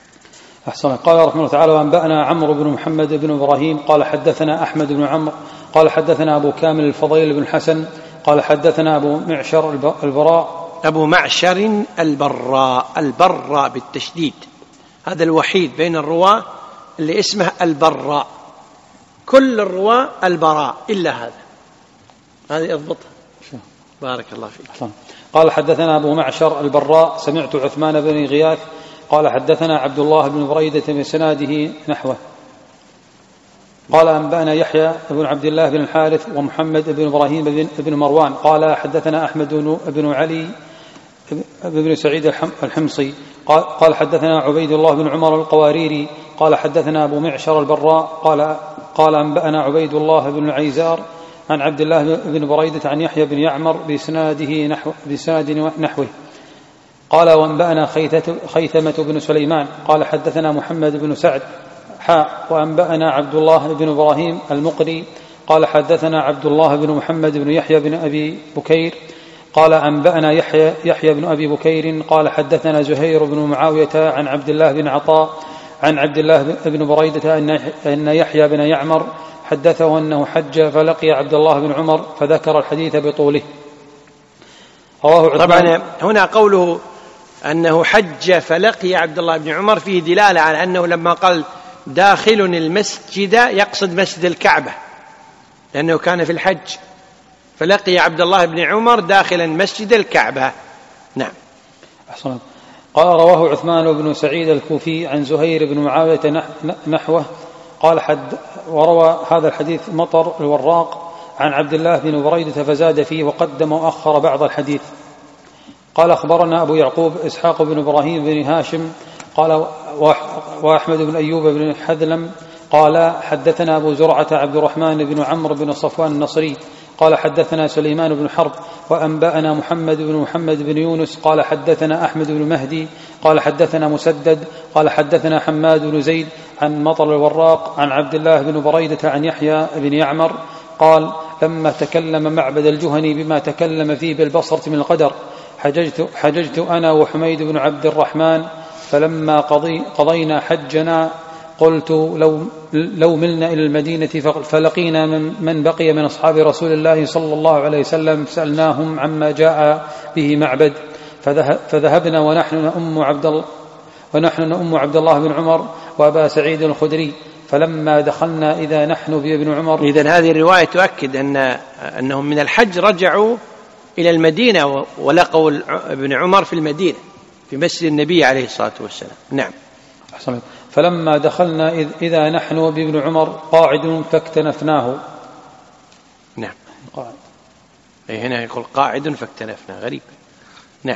أحسن. قال رحمه الله تعالى وأنبأنا عمرو بن محمد بن إبراهيم قال حدثنا أحمد بن عمرو قال حدثنا أبو كامل الفضيل بن حسن قال حدثنا أبو معشر البراء أبو معشر البراء بالتشديد، هذا الوحيد بين الرواة اللي اسمه البراء، كل الرواة البراء إلا هذه اضبطها. بارك الله فيك. قال حدثنا أبو معشر البراء سمعت عثمان بن غياث قال حدثنا عبد الله بن بريدة بسناده نحوه. قال أنبأنا يحيى بن عبد الله بن الحارث ومحمد بن إبراهيم بن مروان قال حدثنا أحمد بن علي بن سعيد الحمصي قال حدثنا عبيد الله بن عمر القواريري قال حدثنا أبو معشر البراء قال أنبأنا عبيد الله بن العيزار عن عبد الله بن بريدة عن يحيى بن يعمر بسناد نحوه. قال وأنبأنا خيثمة بن سليمان قال حدثنا محمد بن سعد وأنبأنا عبد الله بن إبراهيم المقري قال حدثنا عبد الله بن محمد بن يحيى بن أبي بكير قال أنبأنا يحيى بن أبي بكير قال حدثنا زهير بن معاوية عن عبد الله بن عطاء عن عبد الله بن بريدة أن يحيى بن يعمر حدثه أنه حج فلقي عبد الله بن عمر فذكر الحديث بطوله. طبعا هنا قوله أنه حج فلقي عبد الله بن عمر فيه دلالة على أنه لما قال داخل المسجد يقصد مسجد الكعبة، لأنه كان في الحج، فلقي عبد الله بن عمر داخل مسجد الكعبة. نعم. أحسن. قال رواه عثمان بن سعيد الكوفي عن زهير بن معاوية نحوه قال وروى هذا الحديث مطر الوراق عن عبد الله بن بريدة فزاد فيه وقدم وأخر بعض الحديث. قال أخبرنا أبو يعقوب إسحاق بن إبراهيم بن هاشم قال وأحمد بن أيوب بن حذلم قال حدثنا أبو زرعة عبد الرحمن بن عمرو بن صفوان النصري قال حدثنا سليمان بن حرب وأنبأنا محمد بن يونس قال حدثنا أحمد بن مهدي قال حدثنا مسدد قال حدثنا حماد بن زيد عن مطر الوراق عن عبد الله بن بريدة عن يحيى بن يعمر قال لما تكلم معبد الجهني بما تكلم فيه بالبصرة من القدر حججت أنا وحميد بن عبد الرحمن فلما قضينا حجنا قلت لو ملنا إلى المدينة فلقينا من بقي من أصحاب رسول الله صلى الله عليه وسلم سألناهم عما جاء به معبد فذهبنا ونحن نؤم عبد الله بن عمر وأبا سعيد الخدري فلما دخلنا إذا نحن بابن عمر. إذن هذه الرواية تؤكد أنهم من الحج رجعوا إلى المدينة ولقوا ابن عمر في المدينة في مسجد النبي عليه الصلاة والسلام. نعم. أحسن. فلما دخلنا إذا نحن بابن عمر قاعد فاكتنفناه. نعم. قاعد. أي هنا يقول قاعد فاكتنفناه، غريب. نعم.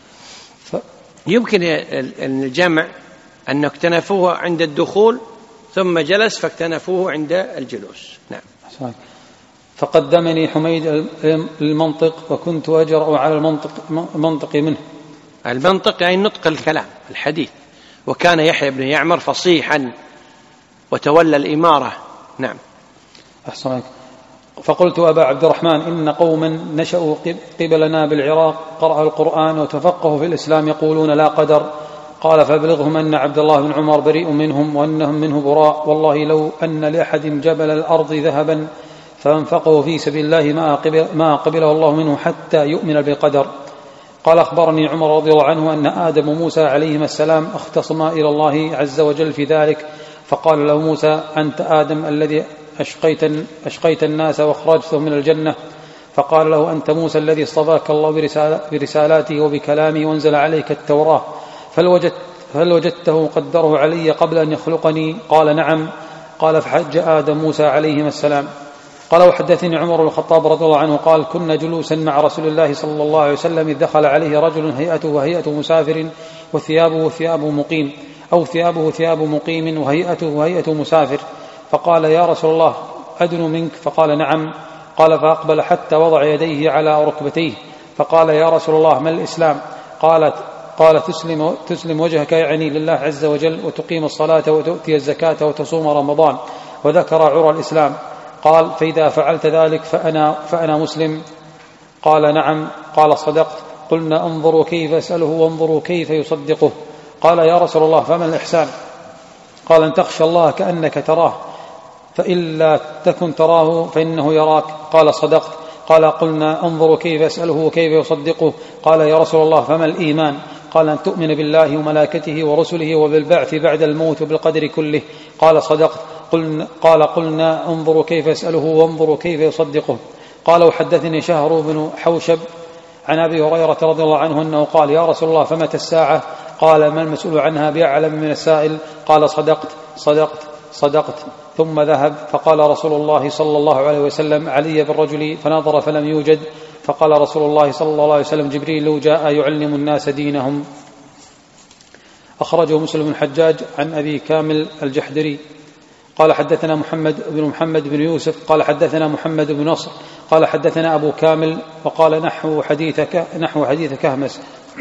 يمكن الجمع أن اكتنفوه عند الدخول ثم جلس فاكتنفوه عند الجلوس. نعم. أحسن. فقدمني حميد المنطق وكنت أجرأ على المنطق منه. المنطق يعني نطق الكلام الحديث، وكان يحيى بن يعمر فصيحا وتولى الإمارة. نعم. أحسنك. فقلت أبا عبد الرحمن إن قوما نشأوا قبلنا بالعراق قرأوا القرآن وتفقهوا في الإسلام يقولون لا قدر. قال فابلغهم أن عبد الله بن عمر بريء منهم وأنهم منه براء، والله لو أن لأحد جبل الأرض ذهبا فانفقه في سبيل الله ما قبله الله منه حتى يؤمن بالقدر. قال أخبرني عمر رضي الله عنه أن آدم وموسى عليهما السلام اختصما إلى الله عز وجل في ذلك، فقال له موسى أنت آدم الذي أشقيت الناس واخرجتهم من الجنة، فقال له أنت موسى الذي اصطفاك الله برسالاته وبكلامه وانزل عليك التوراة، هل وجدته قدره علي قبل أن يخلقني؟ قال نعم. قال فحج آدم موسى عليهما السلام. قال وحدثني عمر بن الخطاب رضي الله عنه قال كنا جلوسا مع رسول الله صلى الله عليه وسلم إذ دخل عليه رجل هيئته وهيئة مسافر وثيابه ثياب مقيم أو ثيابه ثياب مقيم وهيئته هيئة مسافر، فقال يا رسول الله أدن منك؟ فقال نعم. قال فأقبل حتى وضع يديه على ركبتيه فقال يا رسول الله ما الإسلام؟ قال تسلم وجهك يعني لله عز وجل وتقيم الصلاة وتؤتي الزكاة وتصوم رمضان، وذكر عرى الإسلام. قال فإذا فعلت ذلك فأنا مسلم. قال نعم. قال صدقت. قلنا انظروا كيف أسأله وانظروا كيف يصدقه. قال يا رسول الله فما الإحسان؟ قال أن تخشى الله كأنك تراه فإن لا تكن تراه فإنه يراك. قال صدقت. قال قلنا انظر كيف يسأله وكيف يصدقه. قال يا رسول الله فما الإيمان؟ قال أن تؤمن بالله وملائكته ورسله وبالبعث بعد الموت وبالقدر كله. قال صدقت. قال قلنا انظر كيف يسأله وانظر كيف يصدقه. قال وحدثني شهر بن حوشب عن أبي هريرة رضي الله عنه أنه قال يا رسول الله فمتى الساعة؟ قال ما المسؤول عنها بأعلم من السائل. قال صدقت صدقت صدقت. ثم ذهب. فقال رسول الله صلى الله عليه وسلم علي بالرجل، فنظر فلم يوجد. فقال رسول الله صلى الله عليه وسلم جبريل جاء يعلم الناس دينهم. أخرجه مسلم بن الحجاج عن أبي كامل الجحدري قال حدثنا محمد بن يوسف قال حدثنا محمد بن نصر قال حدثنا أبو كامل وقال نحو حديث كهمس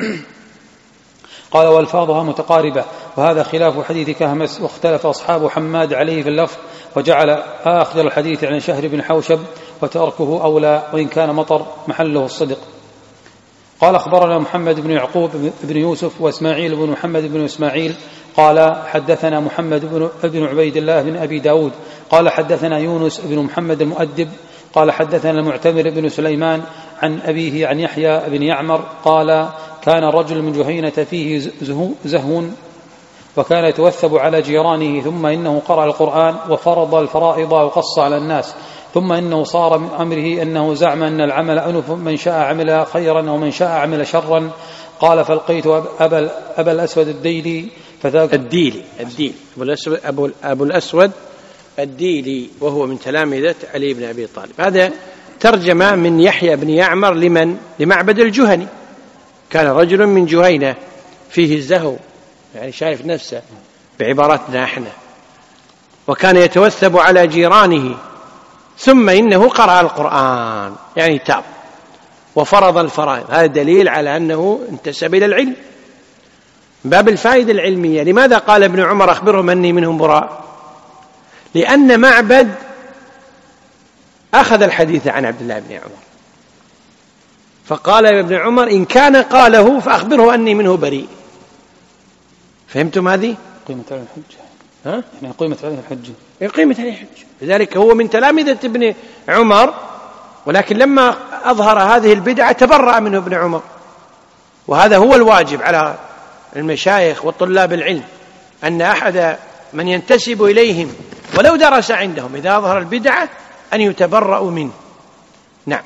قال والفاظها متقاربة، وهذا خلاف حديث كهمس، واختلف أصحاب حماد عليه في اللفظ، وجعل آخر الحديث عن شهر بن حوشب وتركه أولى، وإن كان مطر محله الصدق. قال أخبرنا محمد بن يعقوب بن يوسف وإسماعيل بن محمد بن إسماعيل قال حدثنا محمد بن عبيد الله بن أبي داود قال حدثنا يونس بن محمد المؤدب قال حدثنا المعتمر بن سليمان عن أبيه عن يحيى بن يعمر قال كان رجل من جهينة فيه زهو وكان يتوثب على جيرانه، ثم إنه قرأ القرآن وفرض الفرائض وقص على الناس، ثم إنه صار من أمره أنه زعم أن العمل أنف، من شاء عمل خيرا ومن شاء عمل شرا. قال فلقيت أبا الأسود الديلي أبو الأسود الديلي وهو من تلامذة علي بن أبي طالب. هذا ترجمة من يحيى بن يعمر لمعبد الجهني. كان رجل من جهينة فيه الزهو، يعني شايف نفسه بعبارتنا احنا، وكان يتوثب على جيرانه، ثم إنه قرأ القرآن يعني تاب وفرض الفرائض. هذا دليل على أنه انتسب إلى العلم، باب الفائدة العلمية. لماذا قال ابن عمر أخبرهم أني منهم براء؟ لأن معبد أخذ الحديث عن عبد الله بن عمر، فقال ابن عمر إن كان قاله فأخبره أني منه بريء. فهمتم هذه؟ قيمة عليه الحجة، يعني قيمة عليه الحجة، قيمة عليه الحجة. لذلك هو من تلامذة ابن عمر، ولكن لما أظهر هذه البدعة تبرأ منه ابن عمر. وهذا هو الواجب على المشايخ وطلاب العلم، أن أحد من ينتسب إليهم ولو درس عندهم إذا أظهر البدعة أن يتبرأوا منه. نعم.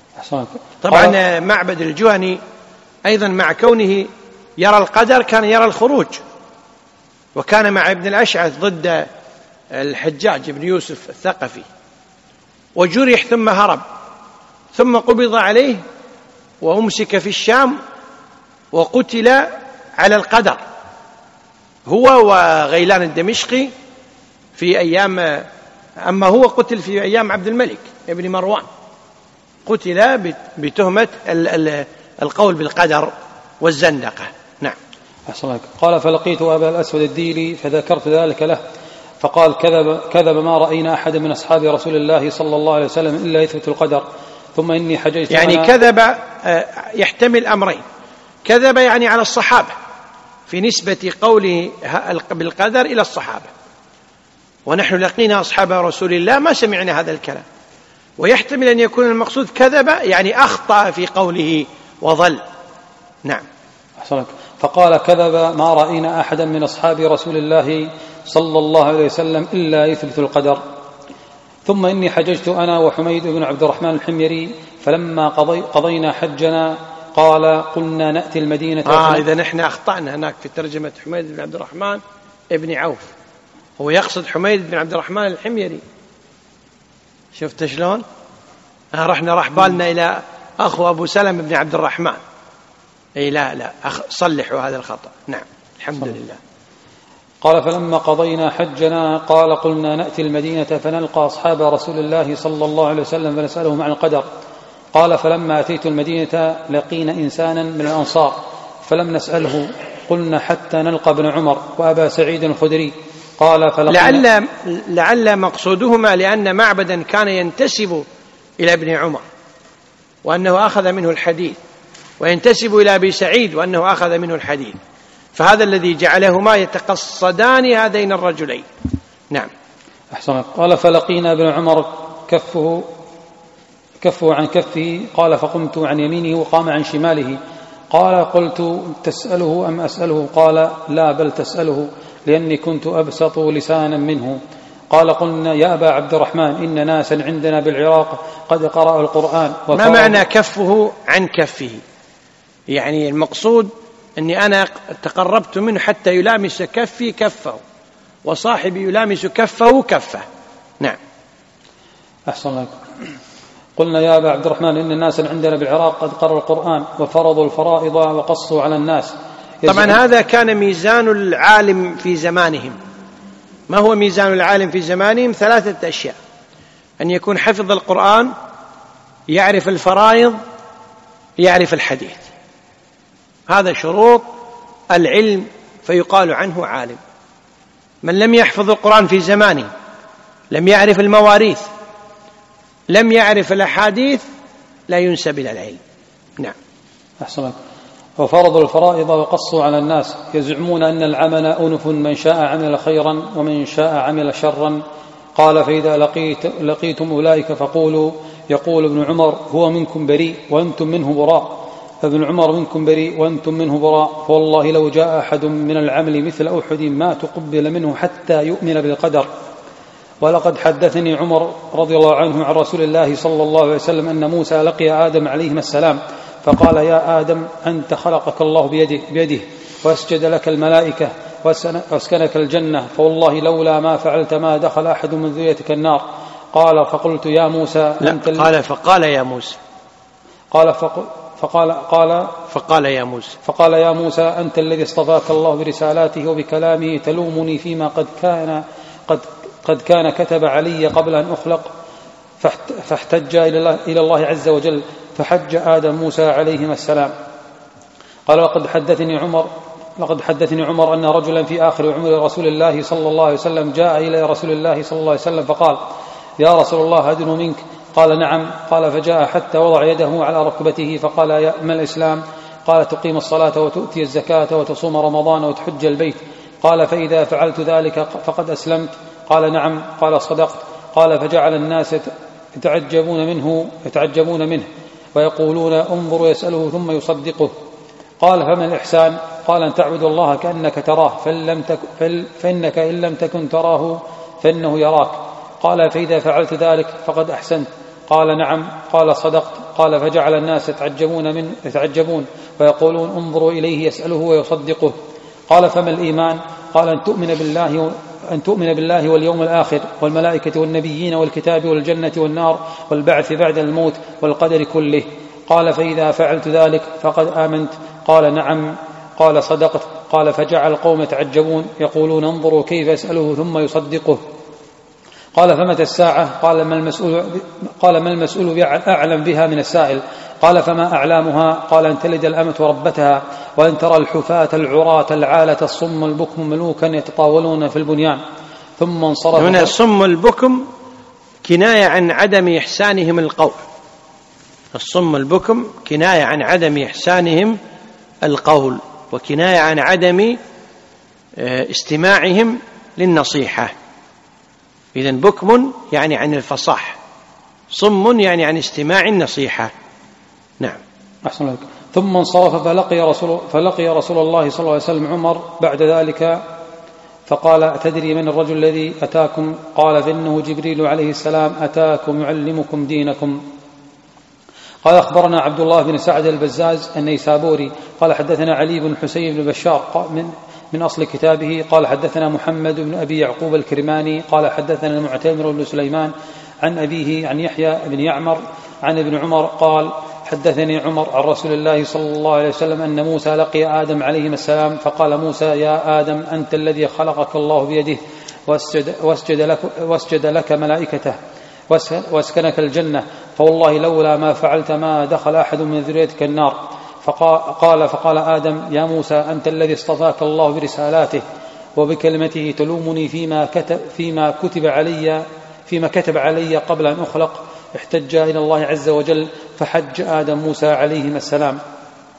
طبعا معبد الجهني أيضا مع كونه يرى القدر كان يرى الخروج، وكان مع ابن الأشعث ضد الحجاج بن يوسف الثقفي، وجرح ثم هرب، ثم قبض عليه وأمسك في الشام وقتل على القدر هو وغيلان الدمشقي في أيام، أما هو قتل في أيام عبد الملك ابن مروان، قتل بتهمة القول بالقدر والزندقة. نعم. قال فلقيت أبا الأسود الديلي فذكرت ذلك له، فقال كذب ما رأينا أحد من أصحاب رسول الله صلى الله عليه وسلم إلا يثبت القدر، ثم إني حججت. يعني كذب يحتمل أمرين: كذب يعني على الصحابة في نسبة قوله بالقدر إلى الصحابة، ونحن لقينا أصحاب رسول الله ما سمعنا هذا الكلام. ويحتمل أن يكون المقصود كذب يعني أخطأ في قوله وضل. نعم. فقال كذب ما رأينا أحدا من أصحاب رسول الله صلى الله عليه وسلم إلا يثبت القدر. ثم إني حججت أنا وحميد بن عبد الرحمن الحميري، فلما قضينا حجنا قال قلنا نأتي المدينة. إذا نحن أخطأنا هناك في ترجمة حميد بن عبد الرحمن ابن عوف، هو يقصد حميد بن عبد الرحمن الحميري. شفت شلون؟ رح بالنا إلى أخو أبو سلم بن عبد الرحمن. لا صلحوا هذا الخطأ. نعم. الحمد لله. قال فلما قضينا حجنا قال قلنا نأتي المدينة فنلقى أصحاب رسول الله صلى الله عليه وسلم فنسألهم عن القدر. قال فلما أتيت المدينة لقينا إنسانا من الأنصار فلم نسأله، قلنا حتى نلقى ابن عمر وأبا سعيد الخدري. قال لعل مقصودهما لأن معبدا كان ينتسب إلى ابن عمر وأنه أخذ منه الحديث، وينتسب إلى أبي سعيد وأنه أخذ منه الحديث، فهذا الذي جعلهما يتقصدان هذين الرجلين. نعم. أحسن. قال فلقينا ابن عمر كفه عن كفه، قال فقمت عن يمينه وقام عن شماله. قال قلت تسأله أم أسأله؟ قال لا بل تسأله، لأني كنت أبسط لسانا منه. قال قلنا يا أبا عبد الرحمن إن ناسا عندنا بالعراق قد قرأوا القرآن. ما معنى كفه عن كفه؟ يعني المقصود أني أنا تقربت منه حتى يلامس كفي كفه، وصاحبي يلامس كفه كفه. نعم. أحسن لك. قلنا يا أبا عبد الرحمن إن الناس عندنا بالعراق قد قرأوا القرآن وفرضوا الفرائض وقصوا على الناس. طبعا هذا كان ميزان العالم في زمانهم. ما هو ميزان العالم في زمانهم؟ 3 أشياء: أن يكون حفظ القرآن، يعرف الفرائض، يعرف الحديث. هذا شروط العلم، فيقال عنه عالم. من لم يحفظ القرآن في زمانه، لم يعرف المواريث، لم يعرف الأحاديث، لا ينسب إلى العلم. نعم. أحسنك. وفرضوا الفرائض وقصوا على الناس، يزعمون أن العمل أنف، من شاء عمل خيرا ومن شاء عمل شرا. قال فإذا لقيتم أولئك فقولوا يقول ابن عمر هو منكم بريء وأنتم منه براء، فابن عمر منكم بريء وأنتم منه براء، فوالله لو جاء أحد من العمل مثل أحد ما تقبل منه حتى يؤمن بالقدر. ولقد حدثني عمر رضي الله عنه عن رسول الله صلى الله عليه وسلم أن موسى لقي آدم عليهما السلام فقال يا آدم أنت خلقك الله بيده وأسجد لك الملائكة وأسكنك الجنة، فوالله لولا ما فعلت ما دخل أحد من ذريتك النار. قال فقلت يا موسى فقال يا موسى فقال يا موسى أنت الذي اصطفاك الله برسالاته وبكلامه تلومني فيما قد كان كتب علي قبل أن أخلق. فاحتج إلى الله عز وجل، فحج آدم موسى عليهما السلام. قال لقد حدثني عمر أن رجلا في آخر عمر رسول الله صلى الله عليه وسلم جاء إلى رسول الله صلى الله عليه وسلم فقال يا رسول الله أدن منك؟ قال نعم. قال فجاء حتى وضع يده على ركبته فقال يا ما الإسلام؟ قال تقيم الصلاة وتؤتي الزكاة وتصوم رمضان وتحج البيت. قال فإذا فعلت ذلك فقد أسلمت؟ قال نعم. قال صدقت. قال فجعل الناس يتعجبون منه ويقولون انظروا يسأله ثم يصدقه. قال فما الإحسان؟ قال أن تعبد الله كأنك تراه فإنك إن لم تكن تراه فإنه يراك. قال فإذا فعلت ذلك فقد أحسنت. قال نعم. قال صدقت. قال فجعل الناس يتعجبون ويقولون انظروا إليه يسأله ويصدقه. قال فما الإيمان؟ قال أن تؤمن بالله واليوم الآخر والملائكة والنبيين والكتاب والجنة والنار والبعث بعد الموت والقدر كله. قال فإذا فعلت ذلك فقد آمنت. قال نعم. قال صدقت. قال فجعل القوم يتعجبون يقولون انظروا كيف يسأله ثم يصدقه. قال فمتى الساعة؟ قال ما المسؤول أعلم بها من السائل. قال فما أعلامها؟ قال أن تلد الأمة ربتها وأن ترى الحفاة العراة العالة الصم البكم ملوكا يتطاولون في البنيان. ثم انصرف. هنا الصم البكم كناية عن عدم إحسانهم القول. الصم البكم كناية عن عدم إحسانهم القول وكناية عن عدم استماعهم للنصيحة. إذن بكم يعني عن الفصاح، صم يعني عن استماع النصيحة. نعم. أحسن لك. ثم انصرف فلقي رسول الله صلى الله عليه وسلم عمر بعد ذلك فقال أتدري من الرجل الذي أتاكم؟ قال فإنه جبريل عليه السلام أتاكم يعلمكم دينكم. قال أخبرنا عبد الله بن سعد البزاز النيسابوري قال حدثنا علي بن حسين بن بشار من أصل كتابه قال حدثنا محمد بن أبي يعقوب الكرماني قال حدثنا المعتمر بن سليمان عن أبيه عن يحيى بن يعمر عن ابن عمر قال حدثني عمر عن رسول الله صلى الله عليه وسلم أن موسى لقي آدم عليهما السلام فقال موسى يا آدم أنت الذي خلقك الله بيده واسجد لك ملائكته واسكنك الجنة، فوالله لولا ما فعلت ما دخل أحد من ذريتك النار. فقال آدم يا موسى أنت الذي اصطفاك الله برسالاته وبكلمته تلومني فيما كتب علي قبل أن أخلق. احتج إلى الله عز وجل فحج آدم موسى عليهما السلام.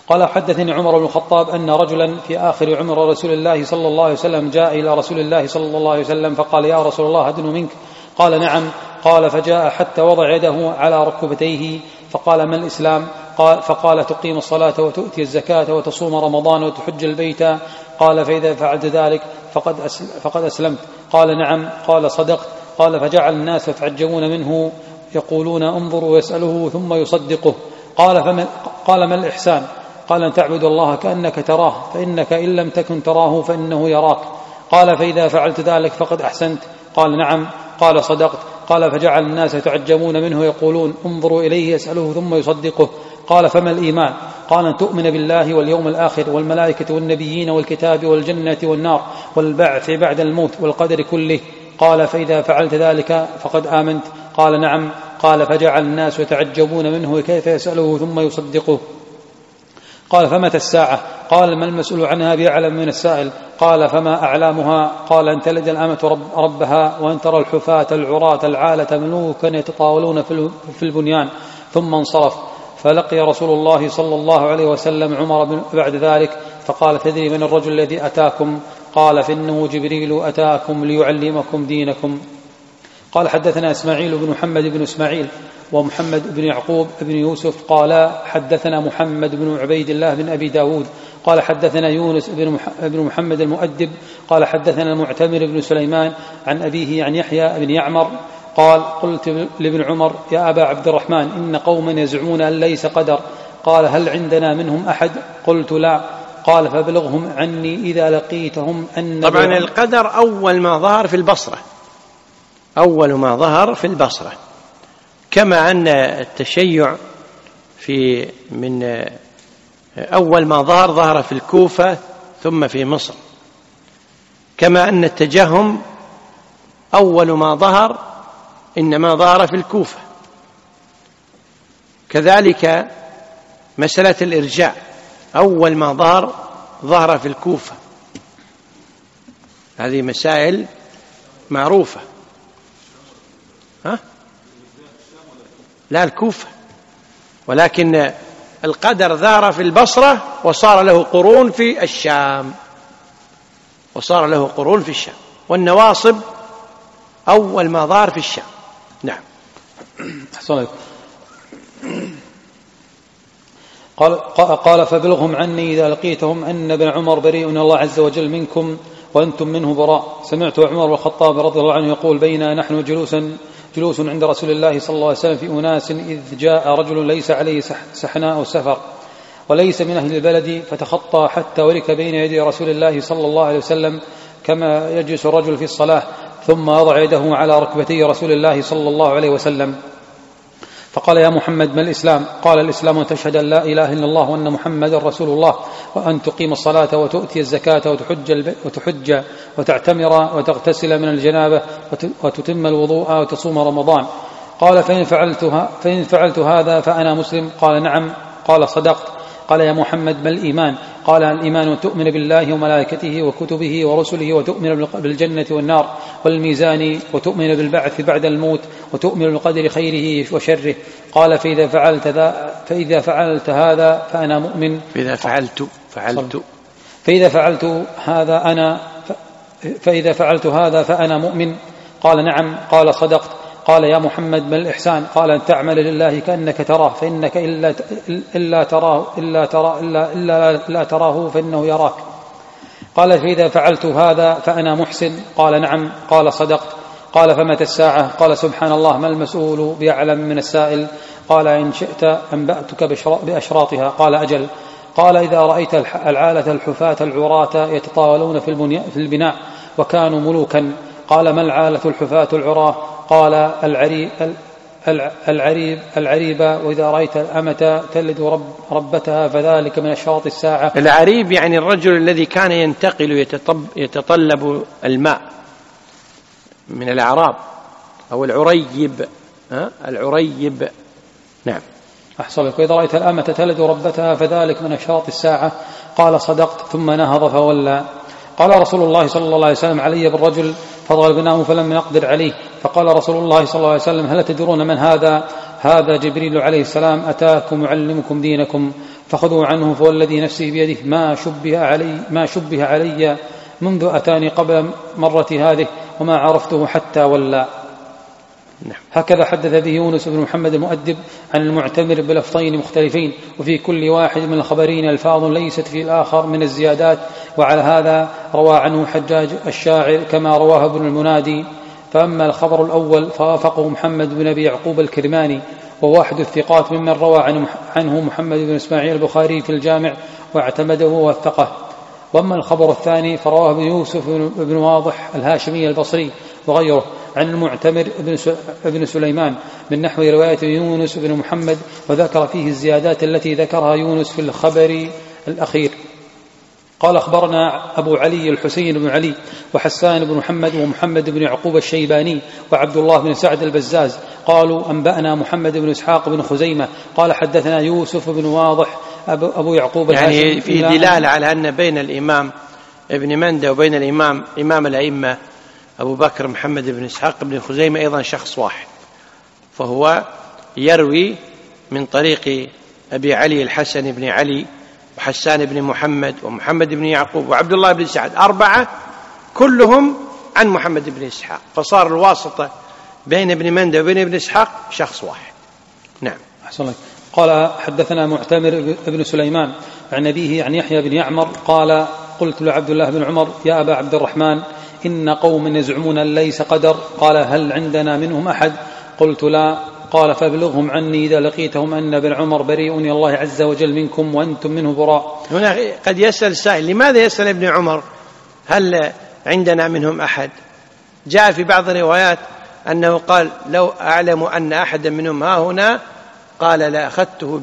قال حدثني عمر بن الخطاب أن رجلا في آخر عمر رسول الله صلى الله عليه وسلم جاء إلى رسول الله صلى الله عليه وسلم فقال يا رسول الله أدنو منك؟ قال نعم. قال فجاء حتى وضع يده على ركبتيه فقال ما الإسلام؟ فقال تقيم الصلاة وتؤتي الزكاة وتصوم رمضان وتحج البيت. قال فإذا فعلت ذلك فقد أسلمت. قال نعم. قال صدقت. قال فجعل الناس يتعجبون منه يقولون انظروا ويسأله ثم يصدقه. قال ما الإحسان؟ قال أن تعبد الله كأنك تراه فإنك إن لم تكن تراه فإنه يراك. قال فإذا فعلت ذلك فقد أحسنت. قال نعم. قال صدقت. قال فجعل الناس يتعجبون منه يقولون انظروا إليه يسأله ثم يصدقه. قال فما الإيمان؟ قال أن تؤمن بالله واليوم الآخر والملائكة والنبيين والكتاب والجنة والنار والبعث بعد الموت والقدر كله. قال فإذا فعلت ذلك فقد آمنت. قال نعم. قال فجعل الناس يتعجبون منه كيف يسأله ثم يصدقه. قال فمتى الساعة؟ قال ما المسؤول عنها بأعلم من السائل. قال فما أعلامها؟ قال أن تلد الأمة ربها وأن ترى الحفاة العراة العالة ملوكا يتطاولون في البنيان. ثم انصرف. فلقي رسول الله صلى الله عليه وسلم عمر بعد ذلك فقال تدري من الرجل الذي أتاكم؟ قال فإنه جبريل أتاكم ليعلمكم دينكم. قال حدثنا إسماعيل بن محمد بن إسماعيل ومحمد بن يعقوب بن يوسف قال حدثنا محمد بن عبيد الله بن أبي داود قال حدثنا يونس بن محمد المؤدب قال حدثنا المعتمر بن سليمان عن أبيه عن يحيى بن يعمر قال قلت لابن عمر يا أبا عبد الرحمن إن قوما يزعمون أن ليس قدر. قال هل عندنا منهم أحد؟ قلت لا. قال فبلغهم عني إذا لقيتهم أن طبعا القدر أول ما ظهر في البصرة كما أن التشيع من أول ما ظهر في الكوفة ثم في مصر، كما أن التجهم أول ما ظهر إنما ظهر في الكوفة. كذلك مسألة الإرجاء أول ما ظهر في الكوفة. هذه مسائل معروفة. لا الكوفة، ولكن القدر ظهر في البصرة وصار له قرون في الشام، والنواصب أول ما ظهر في الشام. نعم. أحسن. قال فبلغهم عني إذا لقيتهم أن ابن عمر بريء من الله عز وجل منكم وأنتم منه براء. سمعت عمر بن الخطاب رضي الله عنه يقول بينا نحن جلوس عند رسول الله صلى الله عليه وسلم في أناس إذ جاء رجل ليس عليه سحناء أو سفر وليس من أهل البلد فتخطى حتى ورك بين يدي رسول الله صلى الله عليه وسلم كما يجلس الرجل في الصلاة، ثم وضع يده على ركبتي رسول الله صلى الله عليه وسلم فقال يا محمد ما الإسلام؟ قال الإسلام أن تشهد أن لا إله إلا الله وأن محمد رسول الله وأن تقيم الصلاة وتؤتي الزكاة وتحج وتعتمر وتغتسل من الجنابة وتتم الوضوء وتصوم رمضان. قال فإن فعلت هذا فأنا مسلم. قال نعم. قال صدقت. قال يا محمد ما الإيمان؟ قال الإيمان أن تؤمن بالله وملائكته وكتبه ورسله وتؤمن بالجنة والنار والميزان وتؤمن بالبعث بعد الموت وتؤمن بالقدر خيره وشره. قال فإذا فعلت هذا فأنا مؤمن. فإذا فعلت هذا فأنا مؤمن. قال نعم. قال صدقت. قال يا محمد ما الإحسان؟ قال أن تعمل لله كأنك تراه فإنك إلا تراه فإنه يراك. قال فإذا فعلت هذا فأنا محسن. قال نعم. قال صدقت. قال فمتى الساعة؟ قال سبحان الله ما المسؤول بأعلم من السائل. قال إن شئت أنبأتك بأشراطها. قال أجل. قال إذا رأيت العالة الحفاة العراة يتطاولون في البناء وكانوا ملوكا. قال ما العالة الحفاة العراة؟ قال العريبة وإذا رأيت الأمة تلد ربتها فذلك من أشراط الساعة. العريب يعني الرجل الذي كان ينتقل يتطلب الماء من الأعراب، أو العريب. العريب. نعم. أحسن. وإذا رأيت الأمة تلد ربتها فذلك من أشراط الساعة. قال صدقت. ثم نهض فولى. قال رسول الله صلى الله عليه وسلم علي بالرجل فضربناه فلم نقدر عليه. فقال رسول الله صلى الله عليه وسلم هل تدرون من هذا؟ هذا جبريل عليه السلام أتاكم يعلمكم دينكم. فخذوا عنه فوالذي نفسي بيده ما شبه علي منذ أتاني قبل مرة هذه وما عرفته حتى ولى. هكذا حدث به يونس بن محمد المؤدب عن المعتمر بلفظين مختلفين، وفي كل واحد من الخبرين ألفاظ ليست في الآخر من الزيادات، وعلى هذا روى عنه حجاج الشاعر كما رواه ابن المنادي. فأما الخبر الأول فوافقه محمد بن أبي يعقوب الكرماني وواحد الثقات ممن روى عنه محمد بن إسماعيل البخاري في الجامع واعتمده ووثقه. وأما الخبر الثاني فرواه ابن يوسف بن واضح الهاشمي البصري وغيره عن المعتمر بن سليمان من نحو رواية يونس بن محمد، وذكر فيه الزيادات التي ذكرها يونس في الخبر الأخير. قال أخبرنا أبو علي الحسين بن علي وحسان بن محمد ومحمد بن يعقوب الشيباني وعبد الله بن سعد البزاز قالوا أنبأنا محمد بن إسحاق بن خزيمة قال حدثنا يوسف بن واضح أبو يعقوب يعني في دلالة على أن بين الإمام ابن مندة وبين الإمام إمام الأئمة أبو بكر محمد بن إسحاق بن خزيمة أيضا شخص واحد، فهو يروي من طريق أبي علي الحسن بن علي وحسان بن محمد ومحمد بن يعقوب وعبد الله بن سعد، 4 كلهم عن محمد بن إسحاق، فصار الواسطة بين ابن مندة وبين ابن إسحاق شخص واحد. نعم. أحسن الله. قال حدثنا معتمر بن سليمان عن أبيه عن يحيى بن يعمر قال قلت لعبد الله بن عمر يا أبا عبد الرحمن إن قوم يزعمون أن ليس قدر، قال هل عندنا منهم أحد؟ قلت لا. قال فابلغهم عني إذا لقيتهم أن ابن عمر بريء إلى الله عز وجل منكم وأنتم منه براء. هنا قد يسأل السائل لماذا يسأل ابن عمر هل عندنا منهم أحد؟ جاء في بعض الروايات أنه قال لو أعلم أن أحدا منهم ها هنا قال لأخذته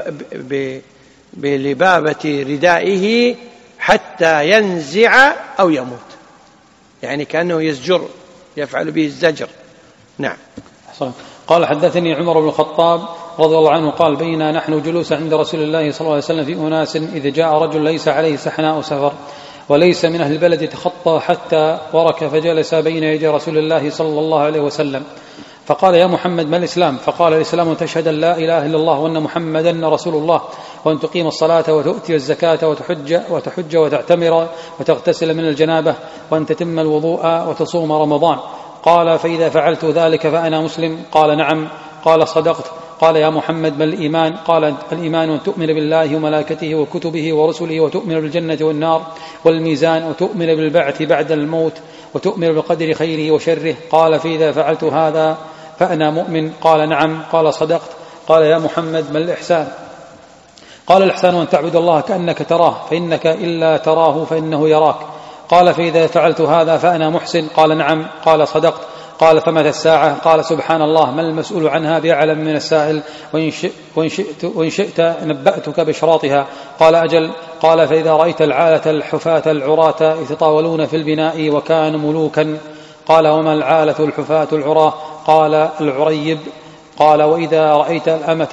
بلبابة ردائه حتى ينزع أو يموت، يعني كأنه يزجر يفعل به الزجر. نعم. قال حدثني عمر بن الخطاب رضي الله عنه قال بينا نحن جلوس عند رسول الله صلى الله عليه وسلم في أناس إذ جاء رجل ليس عليه سحناء سفر وليس من أهل البلد تخطى حتى ورك فجلس بين يدي رسول الله صلى الله عليه وسلم فقال يا محمد ما الإسلام؟ فقال الإسلام تشهد أن لا إله إلا الله وأن محمدا رسول الله وأن تقيم الصلاة وتؤتي الزكاة وتحج وتعتمر وتغتسل من الجنابة وأن تتم الوضوء وتصوم رمضان. قال فإذا فعلت ذلك فأنا مسلم؟ قال نعم. قال صدقت. قال يا محمد ما الإيمان؟ قال الإيمان أن تؤمن بالله وملائكته وكتبه ورسله وتؤمن بالجنة والنار والميزان وتؤمن بالبعث بعد الموت وتؤمن بالقدر خيره وشره. قال فإذا فعلت هذا فأنا مؤمن؟ قال نعم. قال صدقت. قال يا محمد ما الإحسان؟ قال الإحسان أن تعبد الله كأنك تراه فإنك إلا تراه فإنه يراك. قال فإذا فعلت هذا فأنا محسن؟ قال نعم. قال صدقت. قال فمتى الساعة؟ قال سبحان الله ما المسؤول عنها بأعلم من السائل وإن شئت نبأتك بشراطها. قال أجل. قال فإذا رأيت العالة الحفاة العراة يتطاولون في البناء وكانوا ملوكا. قال وما العالة الحفاة العراة؟ قال العريب. قال وإذا رأيت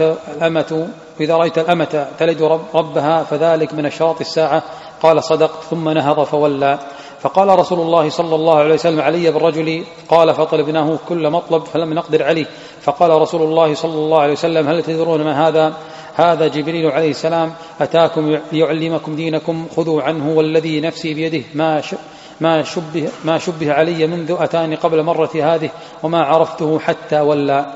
الأمة تلد ربها فذلك من أشراط الساعة. قال صدقت. ثم نهض فولى. فقال رسول الله صلى الله عليه وسلم علي بالرجل. قال فطلبناه كل مطلب فلم نقدر عليه. فقال رسول الله صلى الله عليه وسلم هل تدرون ما هذا؟ هذا جبريل عليه السلام أتاكم ليعلمكم دينكم خذوا عنه والذي نفسي بيده ما شبه علي منذ أتاني قبل مرة هذه وما عرفته حتى ولى.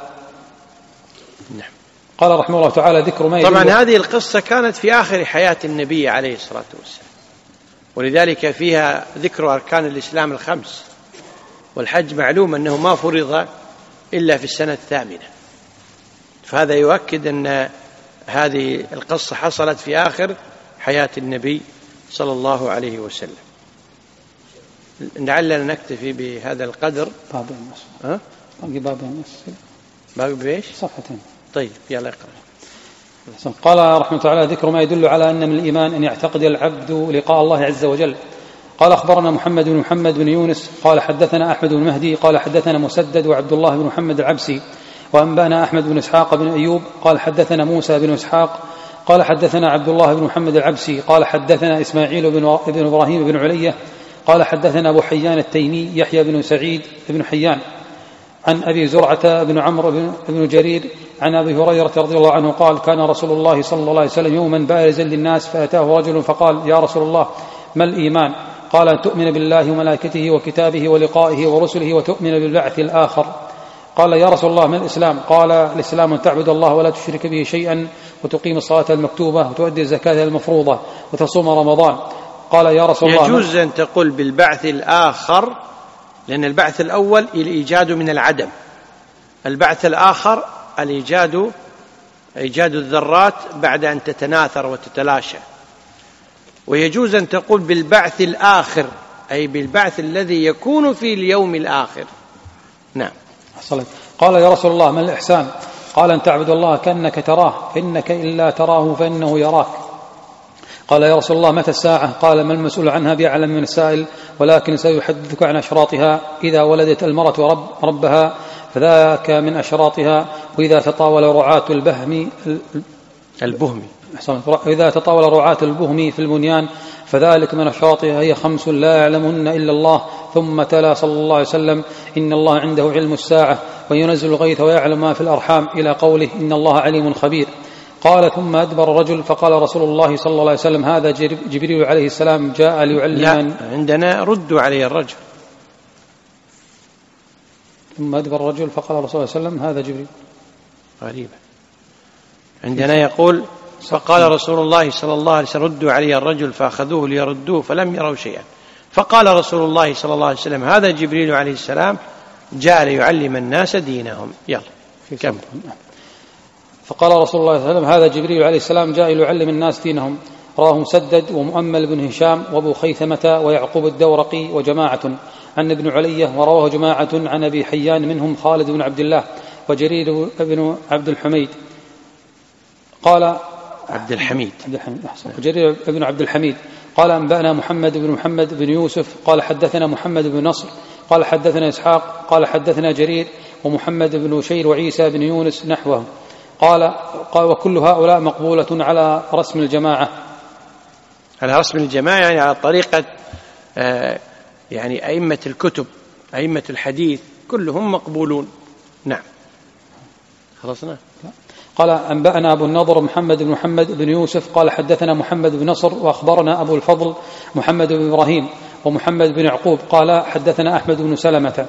قال رحمه الله تعالى ذكر ما طبعا هذه القصة كانت في آخر حياة النبي عليه الصلاة والسلام، ولذلك فيها ذكر أركان الإسلام 5، والحج معلوم أنه ما فرض إلا في السنة 8، فهذا يؤكد أن هذه القصة حصلت في آخر حياة النبي صلى الله عليه وسلم. لعلنا نكتفي بهذا القدر. باقي بإيش؟ صفحتين. طيب يلا اقرأ. قال رحمه الله تعالى ذكر ما يدل على أن من الإيمان أن يعتقد العبد لقاء الله عز وجل. قال أخبرنا محمد بن يونس قال حدثنا أحمد بن مهدي قال حدثنا مسدد وعبد الله بن محمد العبسي وأنبأنا أحمد بن إسحاق بن أيوب قال حدثنا موسى بن إسحاق قال حدثنا عبد الله بن محمد العبسي قال حدثنا إسماعيل بن إبراهيم بن علية قال حدثنا أبو حيان التيمي يحيى بن سعيد بن حيان عن أبي زرعة بن عمرو بن جرير عن أبي هريرة رضي الله عنه قال كان رسول الله صلى الله عليه وسلم يوما بارزا للناس فأتاه رجل فقال يا رسول الله ما الإيمان؟ قال أن تؤمن بالله وملائكته وكتابه ولقائه ورسله وتؤمن بالبعث الآخر. قال يا رسول الله ما الإسلام؟ قال الإسلام أن تعبد الله ولا تشرك به شيئا وتقيم الصلاة المكتوبة وتؤدي الزكاة المفروضة وتصوم رمضان. قال يا رسول الله يجوز أن تقول بالبعث الآخر، لأن البعث الأول الإيجاد من العدم، البعث الآخر الإيجاد إيجاد الذرات بعد أن تتناثر وتتلاشى. ويجوز أن تقول بالبعث الآخر أي بالبعث الذي يكون في اليوم الآخر. نعم. قال يا رسول الله ما الإحسان؟ قال أن تعبد الله كأنك تراه فإنك إلا تراه فإنه يراك. قال يا رسول الله متى الساعة؟ قال ما المسؤول عنها بأعلم من السائل، ولكن سيحدثك عن أشراطها. إذا ولدت المرأة ربها فذاك من أشراطها، وإذا تطاول رعاة إذا تطاول رعاة البهم في البنيان فذلك من أشراطها. هي 5 لا يعلمهن إلا الله. ثم تلا صلى الله عليه وسلم إن الله عنده علم الساعة وينزل الغيث ويعلم ما في الأرحام إلى قوله إن الله عليم خبير. قال ثم أدبر الرجل فقال رسول الله صلى الله عليه وسلم هذا جبريل عليه السلام جاء ليعلم. لا، عندنا ردوا عليه الرجل. ثم أدبر الرجل فقال رسول الله صلى الله عليه وسلم هذا جبريل. غريبة. عندنا يقول فقال رسول الله صلى الله عليه وسلم ردوا عليه الرجل فأخذوه ليردوه فلم يروا شيئا. فقال رسول الله صلى الله عليه وسلم هذا جبريل عليه السلام جاء ليعلم الناس دينهم. يلا كم. فقال رسول الله صلى الله عليه وسلم هذا جبريل عليه السلام جاء ليعلم الناس دينهم. رواه مسدد ومؤمل بن هشام وابو خيثمة ويعقوب الدورقي وجماعة عن ابن علية، ورواه جماعة عن أبي حيان منهم خالد بن عبد الله وجرير بن عبد الحميد قال عبد الحميد وجرير بن عبد الحميد قال أنبأنا محمد بن يوسف قال حدثنا محمد بن نصر قال حدثنا إسحاق قال حدثنا جرير ومحمد بن بشير وعيسى بن يونس نحوه. قال وكل هؤلاء مقبولة على رسم الجماعة. على رسم الجماعة يعني على طريقة يعني أئمة الكتب أئمة الحديث كلهم مقبولون. نعم. خلصنا. قال أنبأنا أبو النضر محمد بن يوسف قال حدثنا محمد بن نصر وأخبرنا أبو الفضل محمد بن إبراهيم ومحمد بن يعقوب قال حدثنا أحمد بن سلمة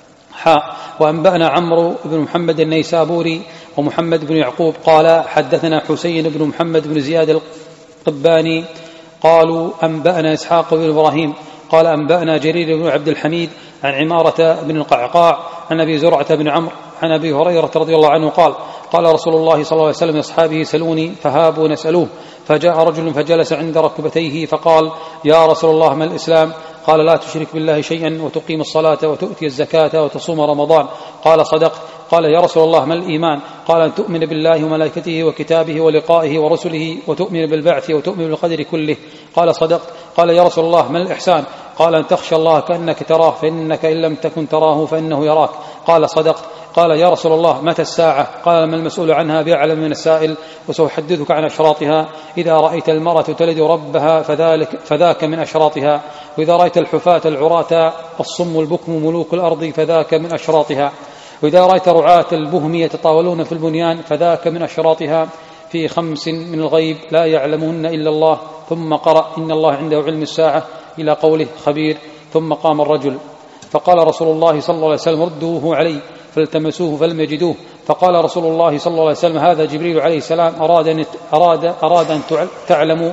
وأنبأنا عمرو بن محمد النيسابوري ومحمد بن يعقوب قال حدثنا حسين بن محمد بن زياد القباني قالوا أنبأنا إسحاق بن إبراهيم قال أنبأنا جرير بن عبد الحميد عن عمارة بن القعقاع عن أبي زرعة بن عمرو عن أبي هريرة رضي الله عنه قال رسول الله صلى الله عليه وسلم لأصحابه سلوني فهابوا نسألوه. فجاء رجل فجلس عند ركبتيه فقال يا رسول الله ما الإسلام؟ قال لا تشرك بالله شيئا وتقيم الصلاة وتؤتي الزكاة وتصوم رمضان. قال صدقت. قال يا رسول الله ما الإيمان؟ قال أن تؤمن بالله وملائكته وكتابه ولقائه ورسله وتؤمن بالبعث وتؤمن بالقدر كله. قال صدقت. قال يا رسول الله ما الإحسان؟ قال أن تخشى الله كأنك تراه فإنك إن لم تكن تراه فإنه يراك. قال صدقت. قال يا رسول الله متى الساعة؟ قال ما المسؤول عنها بأعلم من السائل وسأحدثك عن أشراطها. إذا رأيت المرأة تلد ربها فذاك من أشراطها، وإذا رأيت الحفاة العراة الصم البكم ملوك الأرض فذاك من أشراطها، وإذا رأيت رعاة البهم يتطاولون في البنيان فذاك من أشراطها. في 5 من الغيب لا يعلمهن إلا الله. ثم قرأ إن الله عنده علم الساعة إلى قوله خبير. ثم قام الرجل فقال رسول الله صلى الله عليه وسلم ردوه علي فالتمسوه فلم يجدوه. فقال رسول الله صلى الله عليه وسلم هذا جبريل عليه السلام أراد أن تعلموا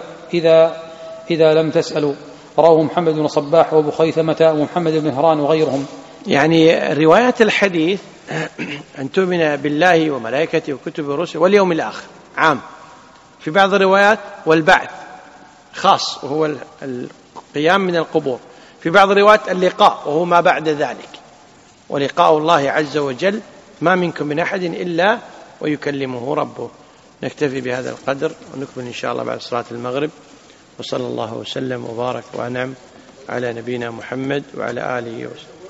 إذا لم تسألوا. رواه محمد بن صباح وابو خيثمة ومحمد بن هران وغيرهم. يعني روايات الحديث أن تؤمن بالله وملائكته وكتبه ورسله واليوم الآخر عام، في بعض الروايات والبعث خاص وهو القيام من القبور، في بعض الروايات اللقاء وهو ما بعد ذلك، ولقاء الله عز وجل ما منكم من أحد إلا ويكلمه ربه. نكتفي بهذا القدر ونكمل إن شاء الله بعد صلاة المغرب. وصلى الله وسلم وبارك وأنعم على نبينا محمد وعلى آله وسلم.